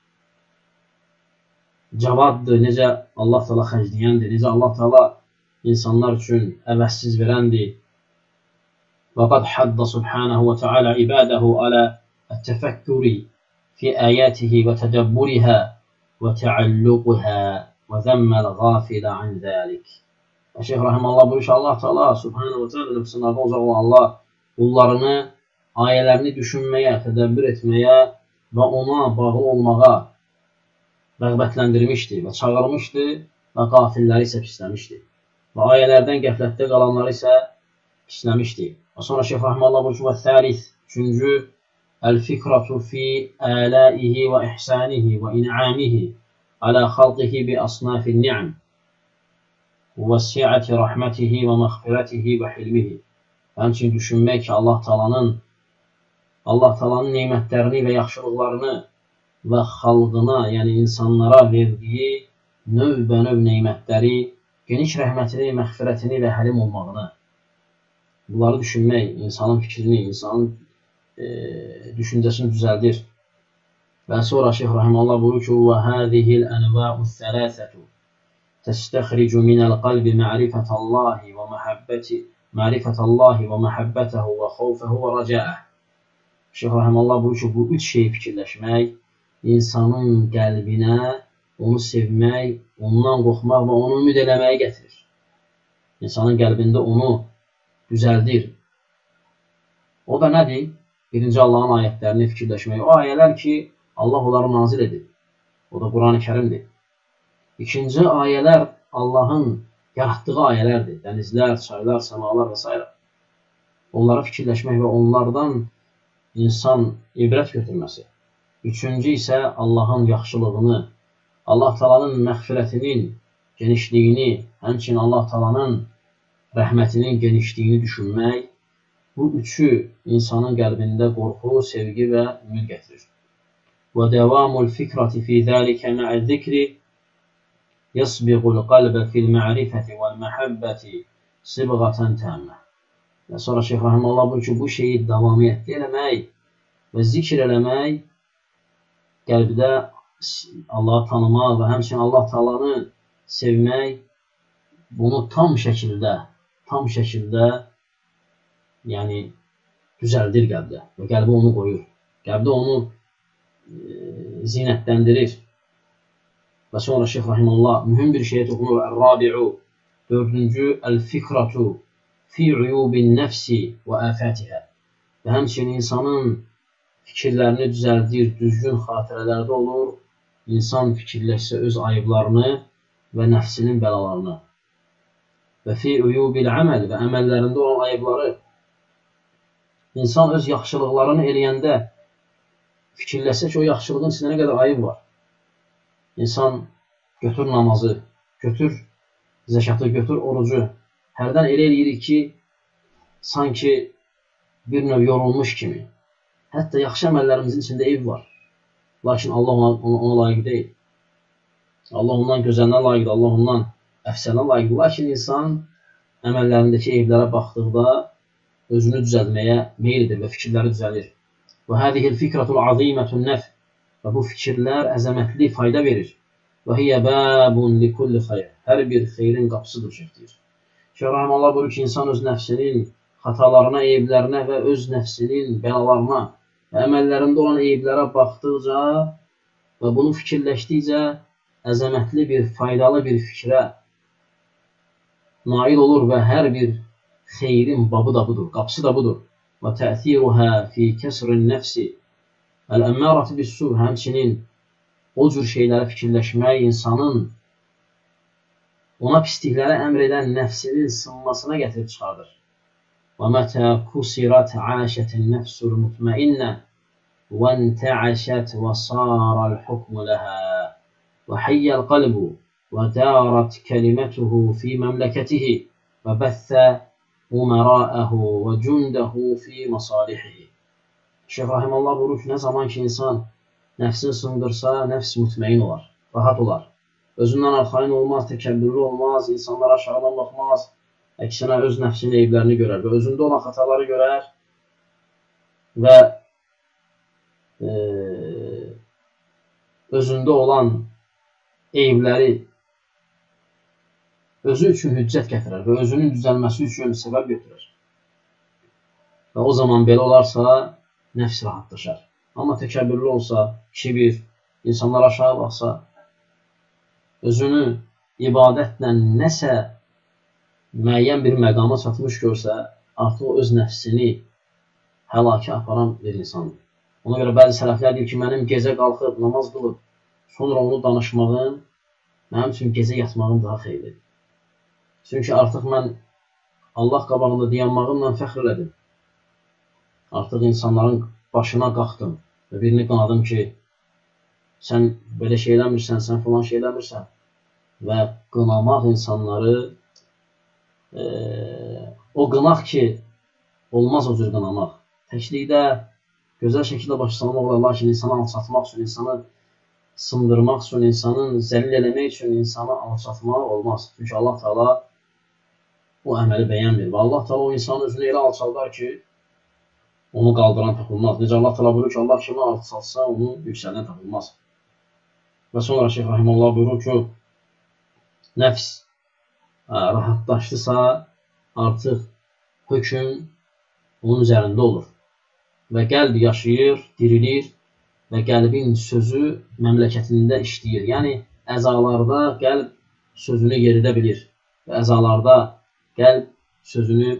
A: cavaddır, necə Allah Taala xərcləyəndir, necə Allah Taala insanlar üçün əvəzsiz verəndir. Və qad hadda subhanahu və teala ibadahu alə ət-təfəkkuri fi ayatihi və tədəbburiha və təalluquha və zəmməl qafilə an zəlik. Və Şeyx Rahimullah buyurur ki, Allah Taala subhanahu və teala nefsindən uzaq olan Allah qullarını ayələrini düşünməyə, tədəbbür etməyə və ona bağlı olmağa rəğbətləndirmişdir və çağırmışdır və qafilləri isə pisləmişdir. Və ayələrdən qəflətdə qalanları isə pisləmişdir. Və sonra Şeyx Rahimullah buyurur ki, və thəlith, üçüncü, əl-fikratu fi əlaihi və ihsanihi və in'amihi alə xalqihi bi asnafin ni'am və si'ati rahmətihi və məğfirətihi və hilmihi. Həmçinin düşünmək ki, Allah Taala'nın nemətlərini və yaxşılıqlarını və xalqına, yəni insanlara verdiyi növbə-növ neymətləri, geniş rəhmətini, məğfirətini və həlim olmağını. Bunları düşünmək insanın fikrini, insanın düşüncəsini düzəldir. Və sonra Şeyx Rahimullah buyurur ki, وَهَذِهِ الْأَنْوَاءُ الثَّلَاثَةُ تَسْتَخْرِجُ مِنَ الْقَلْبِ مَعْرِفَةَ اللّٰهِ وَمَحَبَّتَهُ وَخَوْفَهُ وَرَجَاءَهُ. Şeyx Rahimullah buyurur ki, bu üç şeyi fikirləşmək, insanın qəlbinə onu sevmək, ondan qorxmaq və onu ümid eləməyə gətirir. İnsanın qəlbində onu düzəldir. O da nədir? Birinci Allahın ayətlərini fikirləşmək. O ayələr ki, Allah onları nazil edir. O da Quran-ı Kərimdir. İkinci ayələr Allahın yaratdığı ayələrdir. Dənizlər, çaylar, səmalar və s. Onlara fikirləşmək və onlardan insan ibrət götürməsi. Üçüncü isə Allahın yaxşılığını, Allah Taala'nın məğfirətinin genişliyini, həmçinin Allah Taala'nın rəhmətinin genişliyini düşünmək. Bu üçü insanın qəlbində qorxu, sevgi və ümid gətirir. Və dəvamul fikrati fi zəlikə mə'əz-zikri yasbiqul qalbə fil ma'rifəti vəl məhəbbəti sibğatan təmmə. Və sonra Şeyx Rahimullah buyurur ki, bu şeyi davamiyyətli eləmək və zikr eləmək qəlbdə Allahı tanımaq və həmçinin Allah Taala'nı sevmək bunu tam şəkildə yəni düzəldir qəlbdə və qəlbə onu qoyur. Qəlbdə onu zinətləndirir. Və sonra Şeyx Rahimullah mühüm bir şeyə toxunur. Ər-rabi'u, dördüncü, əl-fikratu fi uyubin nəfsi və afətihə. Və həmçinin insanın fikirlərini düzəldir, düzgün xatirələrdə olur. İnsan fikirləşsə öz ayıblarını və nəfsinin bəlalarını. Və fi uyubil əməl və əməllərində olan ayıbları. İnsan öz yaxşılıqlarını eləyəndə fikirləsə ki, o yaxşılığın içində nə qədər ayıb var. İnsan götür namazı, götür zəkatı, götür orucu. Hərdən elə eləyirik ki, sanki bir növ yorulmuş kimi. Hətta yaxşı əməllərimizin içində eyb var. Lakin Allah ona layiq deyil. Allah ondan gözəlinə layiqdir, Allah ondan əfsəlinə layiqdir. Lakin insan əməllərindəki eyblərə baxdıqda özünü düzəltməyə meyildir və fikirləri düzəlir. Və hədihil fikratul azimətun nəf. Və bu fikirlər əzəmətli fayda verir. Və hiyə bəbun li kulli xeyr. Hər bir xeyrin qapısıdır şəkdir. Şeyx Rahimullah buyurur ki, insan öz nəfsinin xatalarına, eyblərinə və öz nəfsinin bəlalarına və əməllərində olan eyblərə baxdıqca və bunu fikirləşdikcə əzəmətli bir, faydalı bir fikrə nail olur və hər bir xeyrin babı da budur, qapısı da budur. Və tə'thiruhə fi kəsrin nəfsi əl-əmmərati bis-su, həmçinin o cür şeyləri fikirləşmək insanın ona pisliklərə əmr edən nəfsinin sınmasına gətirib çıxardır. Və mətə kusirat aşətin nəfsul mutmainnə və entəəşət və saral hukmu ləhə və hiyyəl qalbu və darat kəlimətuhu fi məmləkətihi və bəthə umara'əhu və cündəhu fi masalihihi. Şeyh Rahimallah buyurur ki, nə zaman ki insan nəfsini sındırsa, nəfs mutmain olar, rahat olar. Özündən arxain olmaz, təkəbbürlü olmaz, insanlara aşağıdan baxmaz, əksinə öz nəfsinin eyiblərini görər və özündə olan xataları görər və özündə olan eyibləri özü üçün hüccət gətirər və özünün düzəlməsi üçün səbəb götürər. Və o zaman belə olarsa, nəfs rahatlaşar. Amma təkəbbürlü olsa, kibir, insanlar aşağı baxsa, özünü ibadətlə nəsə müəyyən bir məqama çatmış görsə, artıq o öz nəfsini həlakə aparan bir insandır. Ona görə bəzi sələflər deyir ki, mənim gecə qalxıb, namaz qılıb, sonra onu danışmağım, mənim üçün gecə yatmağım daha xeyirlidir. Çünki artıq mən Allah qabağında dayanmağımla fəxr elədim. Artıq insanların başına qalxdım və birini qınadım ki, sən belə şey eləmirsən, sən falan şey eləmirsən. Və qınamaq insanları, o qınaq ki, olmaz o cür qınamaq. Təklikdə gözəl şəkildə başlamaq olar, lakin insanı alçatmaq üçün, insanı sındırmaq üçün, insanın zəlil eləmək üçün insanı alçatmaq olmaz. Çünki Allah Teala o əməli bəyənmir və Allah Teala o insanın özünü elə alçaldar ki, onu qaldıran tapılmaz. Necə Allah Teala buyurur ki, Allah kimi alçalsa, onu yüksələn tapılmaz. Və sonra Şeyh Rahimullah buyurur ki, nəfs rahatlaşdısa, artıq hökm onun üzərində olur. Və qəlb yaşayır, dirilir və qəlbin sözü məmləkətində işləyir. Yəni, əzalarda qəlb sözünü yeridə bilir və əzalara qəlb sözünü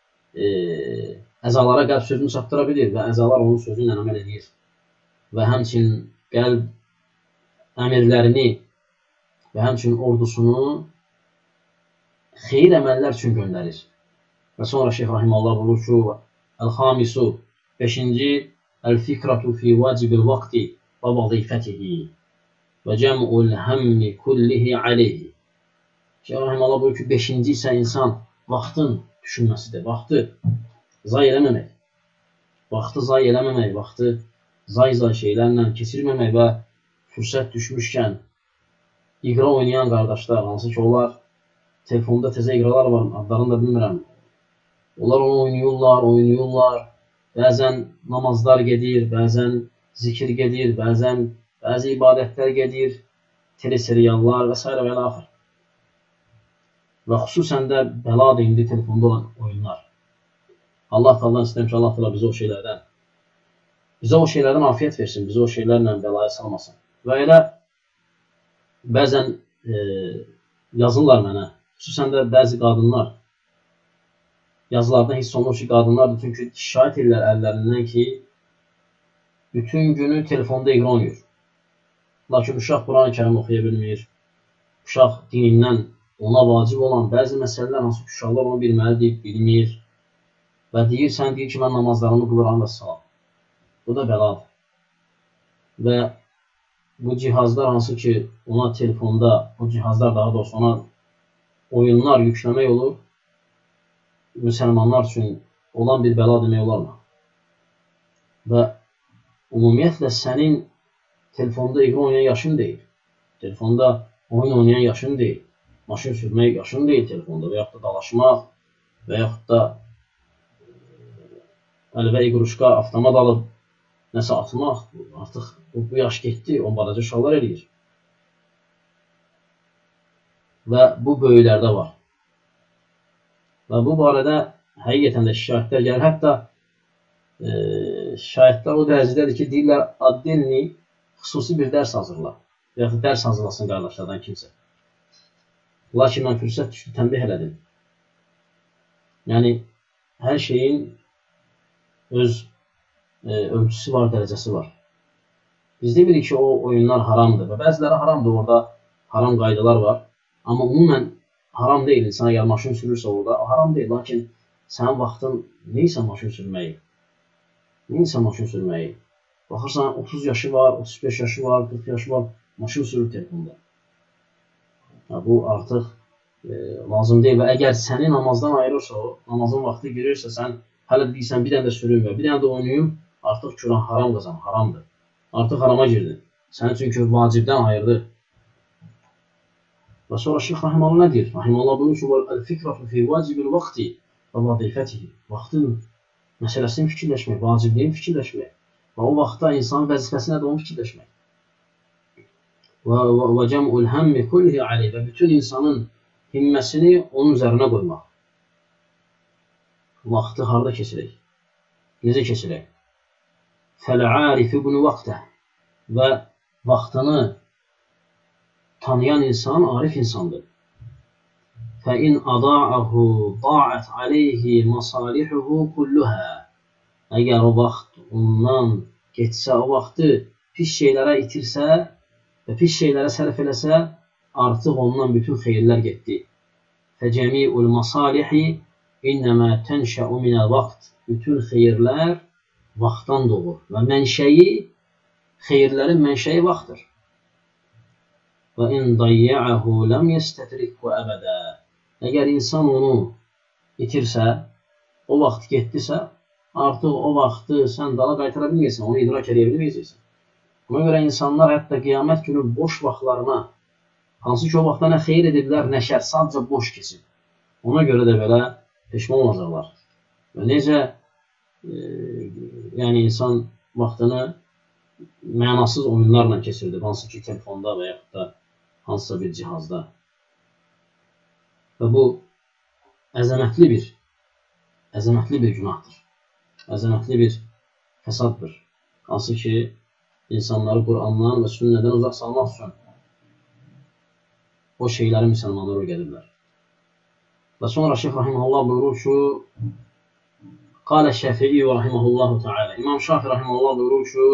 A: çatdıra bilir və əzalar onun sözü ilə əməl edir. Və həmçinin qəlb əmirlərini və həmçinin ordusunu xeyir əməllər üçün göndərir. Və sonra Şeyh Rahimullah buyurur ki, Əl-Xamisu 5-ci Əl-Fikratu fi vacibil vaqti və vazifətihi və cəm'ul həmmi kullihi aleyhi. Şeyh Rahimullah buyurur ki, 5-ci isə insan vaxtın düşünməsidir. Vaxtı zay eləməmək. Vaxtı zay eləməmək, vaxtı zay şeylərlə keçirməmək və fürsət düşmüşkən iqra oynayan qardaşlar, hansı ki onlar telefonda təzə iqralar var, adlarını da bilmirəm. Onlar onu oynayırlar, bəzən namazlar gedir, bəzən zikir gedir, bəzi ibadətlər gedir, teleseriallar və s. və axır. Və xüsusən də bəladır indi telefonda olan oyunlar. Allah Teala'dan istəyirəm ki, Allah Teala bizə o şeylərdən afiyət versin, bizə o şeylərlə bəlaya salmasın. Və elə bəzən yazırlar mənə, xüsusən də bəzi qadınlar, yazılardan hiss olunur ki, qadınlardır, çünki şikayət edirlər əllərindən ki, bütün günü telefonda iqra oynayır. Lakin uşaq Quran-ı Kərim oxuya bilmir, uşaq dinindən ona vacib olan bəzi məsələlər, hansı ki, uşaqlar onu bilməlidir, bilmir və deyir ki, mən namazlarımı qılıram və salam. Bu da bəladır. Və bu cihazlar hansı ki, ona telefonda, bu cihazlar daha doğrusu ona oyunlar yükləmək olur, müsəlmanlar üçün olan bir bəla demək olarmı? Və ümumiyyətlə sənin telefonda iqra oynayan yaşın deyil, telefonda oyun oynayan yaşın deyil, maşın sürmək yaşın deyil telefonda və yaxud da dalaşmaq və yaxud da əlvə iqruşqa avtomat alıb nəsə atmaq, artıq bu yaş getdi, o balaca uşaqlar eləyir. Və bu böyüklərdə var. Və bu barədə həqiqətən də şikayətlər gəlir. Hətta şikayətlər o dərəcədədir ki, deyirlər, Addelni xüsusi bir dərs hazırlar. və yaxud dərs hazırlasın qardaşlardan kimsə. Lakin mən fürsət düşdü, tənbih elədim. Yəni, hər şeyin öz ölçüsü var, dərəcəsi var. Biz demirik ki, o oyunlar haramdır və bəziləri haramdır, orada haram qaydalar var. Amma umumən haram deyil, insana gəl maşın sürürsə orada, haram deyil. Lakin sənin vaxtın neysə maşın sürməyi? Neysə maşın sürməyi? Baxırsan, 30 yaşı var, 35 yaşı var, 40 yaşı var, maşın sürür telefonda. Bu artıq lazım deyil və əgər səni namazdan ayırırsa o, namazın vaxtı girirsə, sən hələ deyirsən, bir dənə də sürün və bir dənə də oynayım, artıq Quran haram qazan, haramdır. Artıq harama girdin. Səni çünki vacibdən ayırdı. Və sonra Şeyx Rahiməllah nə deyir? Rahiməllah buyurur ki, "Əl-fikratu fi vacibil vaxti və vazifətihi." Vaxtın məsələsini fikirləşmək, vacibliyin fikirləşmək və o vaxtda insanın vəzifəsi nədir, onu fikirləşmək. Və cəm'ul həmmi kullihi aleyh və bütün insanın himməsini onun üzərinə qoymaq. Vaxtı harada keçirək? Necə keçirək? Fəl-ərif ibn vaxtə və vaxtını tanıyan insan arif insandır. Fəin ada'ahu da'at aleyhi masalihuhu kulluhə. Əgər o vaxt ondan geçsə, o vaxtı pis şeylərə itirsə və pis şeylərə sərf eləsə, artıq ondan bütün xeyirlər getdi. Fəcəmi'ul masalihi innəmə tənşə'u minəl vaxt. Bütün xeyirlər vaxtdan doğur və mənşəyi, xeyirlərin mənşəyi vaxtdır. Və in dayyə'əhu ləm yəstətrikhu əbədə. Əgər insan onu itirsə, o vaxt getdisə, artıq o vaxtı sən dala qaytara bilməyəsən, onu idrak edə bilməyəcəksən. Buna görə insanlar hətta qiyamət günü boş vaxtlarına, hansı ki o vaxtda nə xeyir ediblər, nə şər, sadəcə boş keçib. Ona görə də belə peşman olacaqlar. Və necə yəni insan vaxtını mənasız oyunlarla keçirdi, hansı ki telefonda və yaxud da hansısa bir cihazda. Və bu əzəmətli bir günahdır. Əzəmətli bir fəsaddır. Hansı ki insanları Qur'andan və sünnədən uzaq salmaq üçün o şeyləri müsəlmanlar öyrədirlər. Və sonra Şeyx Rahiməhullah buyurur ki, Qalə Şəfi'i Rahiməhullahu Teala. İmam Şafi Rahiməhullah buyurur ki,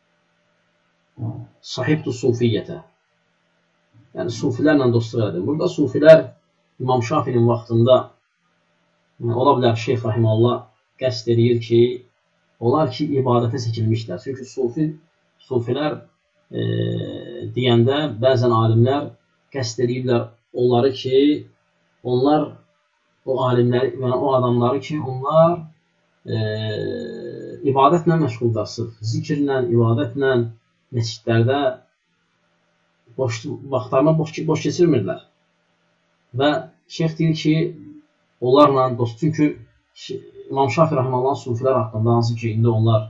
A: sahibtu sufiyyətə. Yəni, sufilərlə dostluq edir. Burada sufilər İmam Şafinin vaxtında ola bilər Şeyx Rahiməhullah qəsd edir ki, onlar ki, ibadətə çəkilmişlər. Çünki sufilər deyəndə bəzən alimlər qəsd edirlər onları ki, onlar o alimləri, yəni o adamları ki, onlar ibadətlə məşğuldar, zikirlə, ibadətlə məscidlərdə vaxtlarına boş keçirmirlər. Və şeyx deyir ki, onlarla dost, çünki İmam Şafi Rahiməhullah sufilər haqqında, hansı ki, indi onlar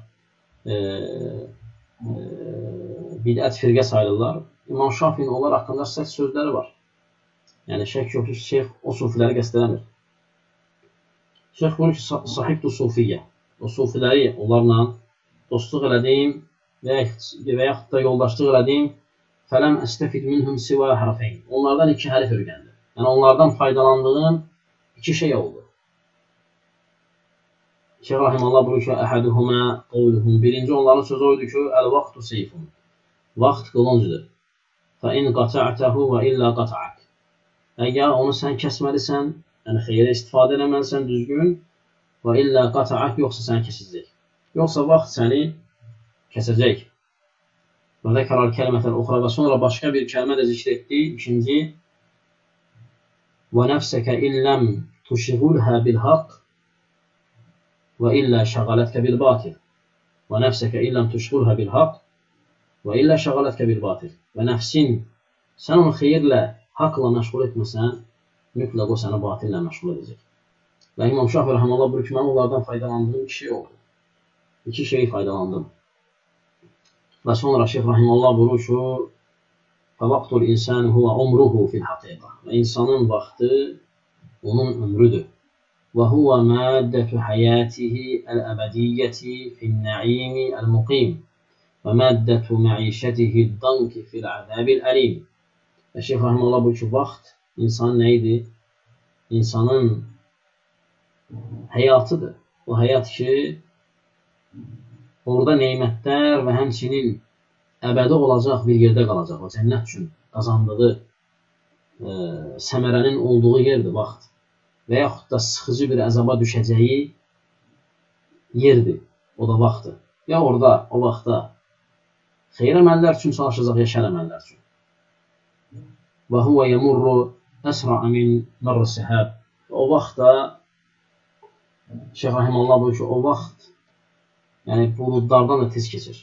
A: bidət firqə sayılırlar. İmam Şafinin onlar haqqında sərt sözləri var. Yəni, şək yoxdur ki, şeyx o sufiləri qəsd eləmir. Şeyx buyurur ki, sahibdu sufiyyə. O sufiləri onlarla dostluq elədim və yaxud da yoldaşlıq elədim. Fələm əstəfid minhum sivə hərfəyn. Onlardan 2 hərf öyrəndim. Yəni, onlardan faydalandığım 2 şey oldu. Şeyx Rahiməllah buyurur ki, əhəduhumə qavluhum. Birinci onların sözü oydu ki, əl-vaxtu seyfun. Vaxt qılıncıdır. Fəin qata'təhu və illə qata'ak. Əgər onu sən kəsməlisən, yəni xeyrə istifadə eləməlisən düzgün və illə qata'ak, yoxsa səni kəsəcək. Yoxsa vaxt səni kəsəcək. Və zəkərar kəlmətən uxra və sonra başqa bir kəlmə də zikr etdi. İkinci, və nəfsəkə illəm tuşiğulhə bil-haqq və illə şəğalətkə bil-batil. Və nəfsəkə illəm tuşiğulhə bil-haqq və illə şəğalətkə bil-batil. Və nəfsin, sən onu xeyirlə, haqla məşğul etməsən, mütləq o səni batillə məşğul edəcək. Və İmam Şafi Rahiməllah buyurur ki, mən onlardan faydalandığım 2 şey oldu. 2 şeyi faydalandım. Və sonra Şeyx Rahiməllah buyurur ki, fəvaqtul insani huvə umruhu fil-haqiqə. Və insanın vaxtı onun ömrüdür. Və huvə məddətü həyatihi əl-əbədiyyəti fil-nəimi əl-muqim. وَمَدَّةُ مَعِيشَتِهِ الضَّنْكِ فِي الْعَذَابِ الْأَلِيمِ. Şeyh Rahimullah bu ki, vaxt insan nə idi? İnsanın həyatıdır. O həyat ki, orada neymətlər və həmçinin əbədi olacaq bir yerdə qalacaq. O cənnət üçün qazandığı səmərənin olduğu yerdir vaxt. Və yaxud da sıxıcı bir əzaba düşəcəyi yerdir. O da vaxtdır. Ya orada, o vaxtda xeyr əməllər üçün çalışacaq, ya şər əməllər üçün. Və huvə yəmurru əsra'a min mərr səhəb. O vaxtda Şeyh Rahimullah buyur ki, o vaxt yəni buludlardan da tez keçir.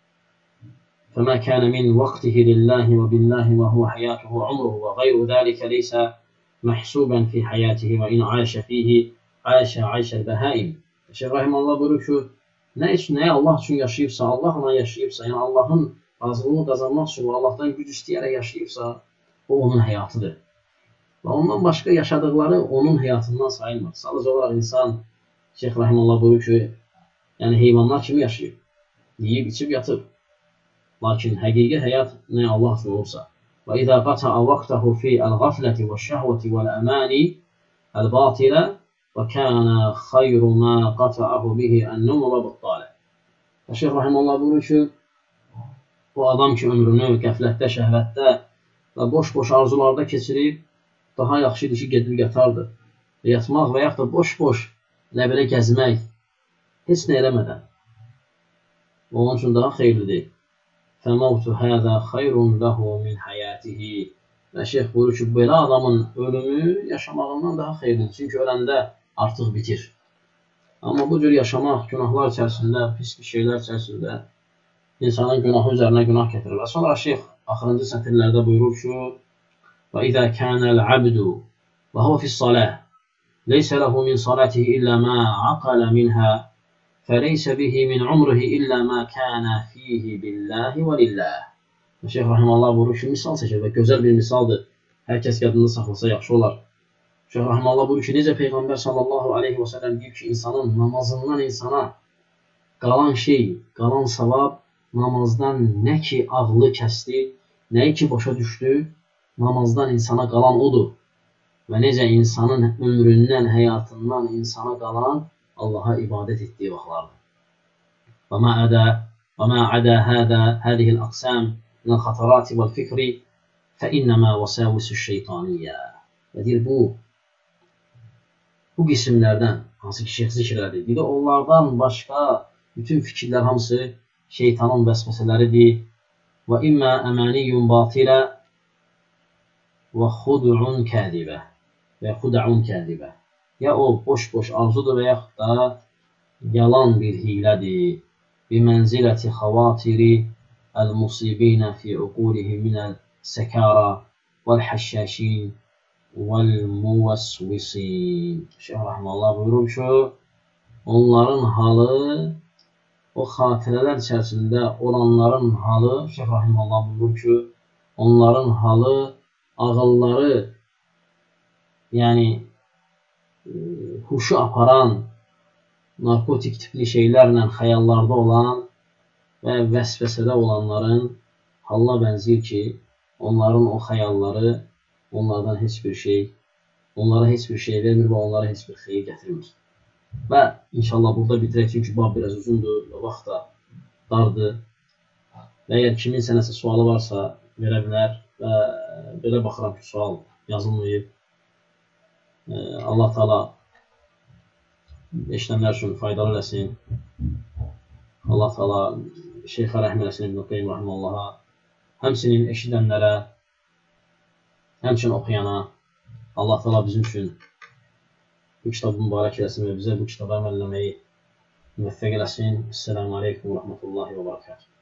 A: فَمَا كَانَ مِنْ وَقْتِهِ لِلَّهِ وَبِاللَّهِ وَهُوَ حَيَاتُهُ وَعُمْرُهُ وَغَيْرُ ذَلِكَ لَيْسَ مَحْسُوبًا فِي حَيَاتِهِ وَإِنْ عَاشَ فِيهِ عَاشَ عَيْشَ الْبَهَائِمِ. Şeyh Rahimullah buyurur ki, nəyə Allah üçün yaşayıbsa, Allahla yaşayıbsa, yəni Allahın razılığını qazanmaq üçün, Allahdan güc istəyərək yaşayıbsa, o onun həyatıdır. Və ondan başqa yaşadıqları onun həyatından sayılmır. Sadəcə olaraq insan, Şeyh Rahimullah buyurur ki, yəni heyvanlar kimi yaşayıb, yiyib, içib, yatıb. Lakin həqiqi həyat nə Allah üçün olursa. Və izə qata'a vaqtahu fi el-ğafləti və şəhvəti vəl-əmani el-batilə və kənə xayru mə qata'ahu bihi ən-num və b-talə. Şeyh Rahimullah buyurur ki, o adam ki ömrünü qəflətdə, şəhvətdə və boş-boş arzularda keçirib, daha yaxşıdır ki, gedib yatardı. Yatmaq və yaxud da boş-boş ləbələ gəzmək, heç nə eləmədən. Onun üçün daha xeyirlidir. فَمَوْتُ هَذَا خَيْرٌ لَهُ مِنْ حَيَاتِهِ. Və şeyh buyurur ki, belə adamın ölümü yaşamağından daha xeyirlidir. Çünki öləndə artıq bitir. Amma bu cür yaşamaq, günahlar içərisində, pis bir şeylər içərisində insanın günahı üzərinə günah getirir. Və sonra şeyh axırıncı sətirlərdə buyurur ki, وَإِذَا كَانَ الْعَبْدُ وَهُوَ فِي الصَّلَاةِ لَيْسَ لَهُ مِنْ صَلَاتِهِ إِلَّا مَا عَقَلَ مِنْهَا فَلَيْسَ بِهِ مِنْ عُمْرِهِ إِلَّا مَا كَانَ فِيهِ بِاللّٰهِ وَلِلّٰهِ. Şeyh Rahimullah buyurur ki, misal çəkir və gözəl bir misaldır. Hər kəs yadında saxlasa yaxşı olar. Şeyh Rahimullah buyurur ki, necə Peyğəmbər sallallahu aleyhi və səlləm deyib ki, insanın namazından insana qalan şey, qalan savab namazdan nə ki ağlı kəsdi, nə ki başa düşdü, namazdan insana qalan odur. Və necə insanın ömründən, həyatından insana qalan Allaha ibadət etdiyi vaxtlardır. وَمَا عَدَى هَذِهِ الْأَقْسَامِ مِنَ الْخَطَرَاتِ وَالْفِكْرِ فَإِنَّمَا وَسَاوِسُ الشَّيْطَانِيَّةِ. Və deyir, bu qismlərdən, hansı ki şeyh zikr elədi, bir də onlardan başqa bütün fikirlər hamısı şeytanın vəsvəsələridir. وَإِمَّا أَمَانِيٌّ بَاطِلَةٌ وَخُدْعٌ كَاذِبَةٌ və xud'un kəzibə. Ya o boş-boş arzudur və yaxud da yalan bir hilədir. Bimənziləti xavatiri əl-musibinə fi uqulihim minəl-səkara vəl-həşşəşin vəl-muvəsvisin. Şeyh Rahimullah buyurur ki, onların halı, o xatirələr içərisində olanların halı, Şeyh Rahimullah buyurur ki, onların halı, ağılları, yəni huşu aparan, narkotik tipli şeylərlə xəyallarda olan və vəsvəsədə olanların halına bənzəyir ki, onların o xəyalları onlardan heç bir şey, onlara heç bir şey vermir və onlara heç bir xeyir gətirmir. Və inşallah burada bitirək, çünki bab biraz uzundur və vaxt da dardır. Və əgər kimin sənəsə sualı varsa verə bilər və belə baxıram ki, sual yazılmayıb. Allah Teala eşlənlər üçün faydalı eləsin. Allah Teala Şeyxə rəhm eləsin, İbn Qayyim Rahiməllaha, həmçinin eşidənlərə, həmçinin oxuyana Allah Teala bizim üçün bu kitabı mübarək eləsin və bizə bu kitabı əməl eləməyi müvəffəq eləsin. Esselamu aleykum və rəhmətullahi və barakatuhu.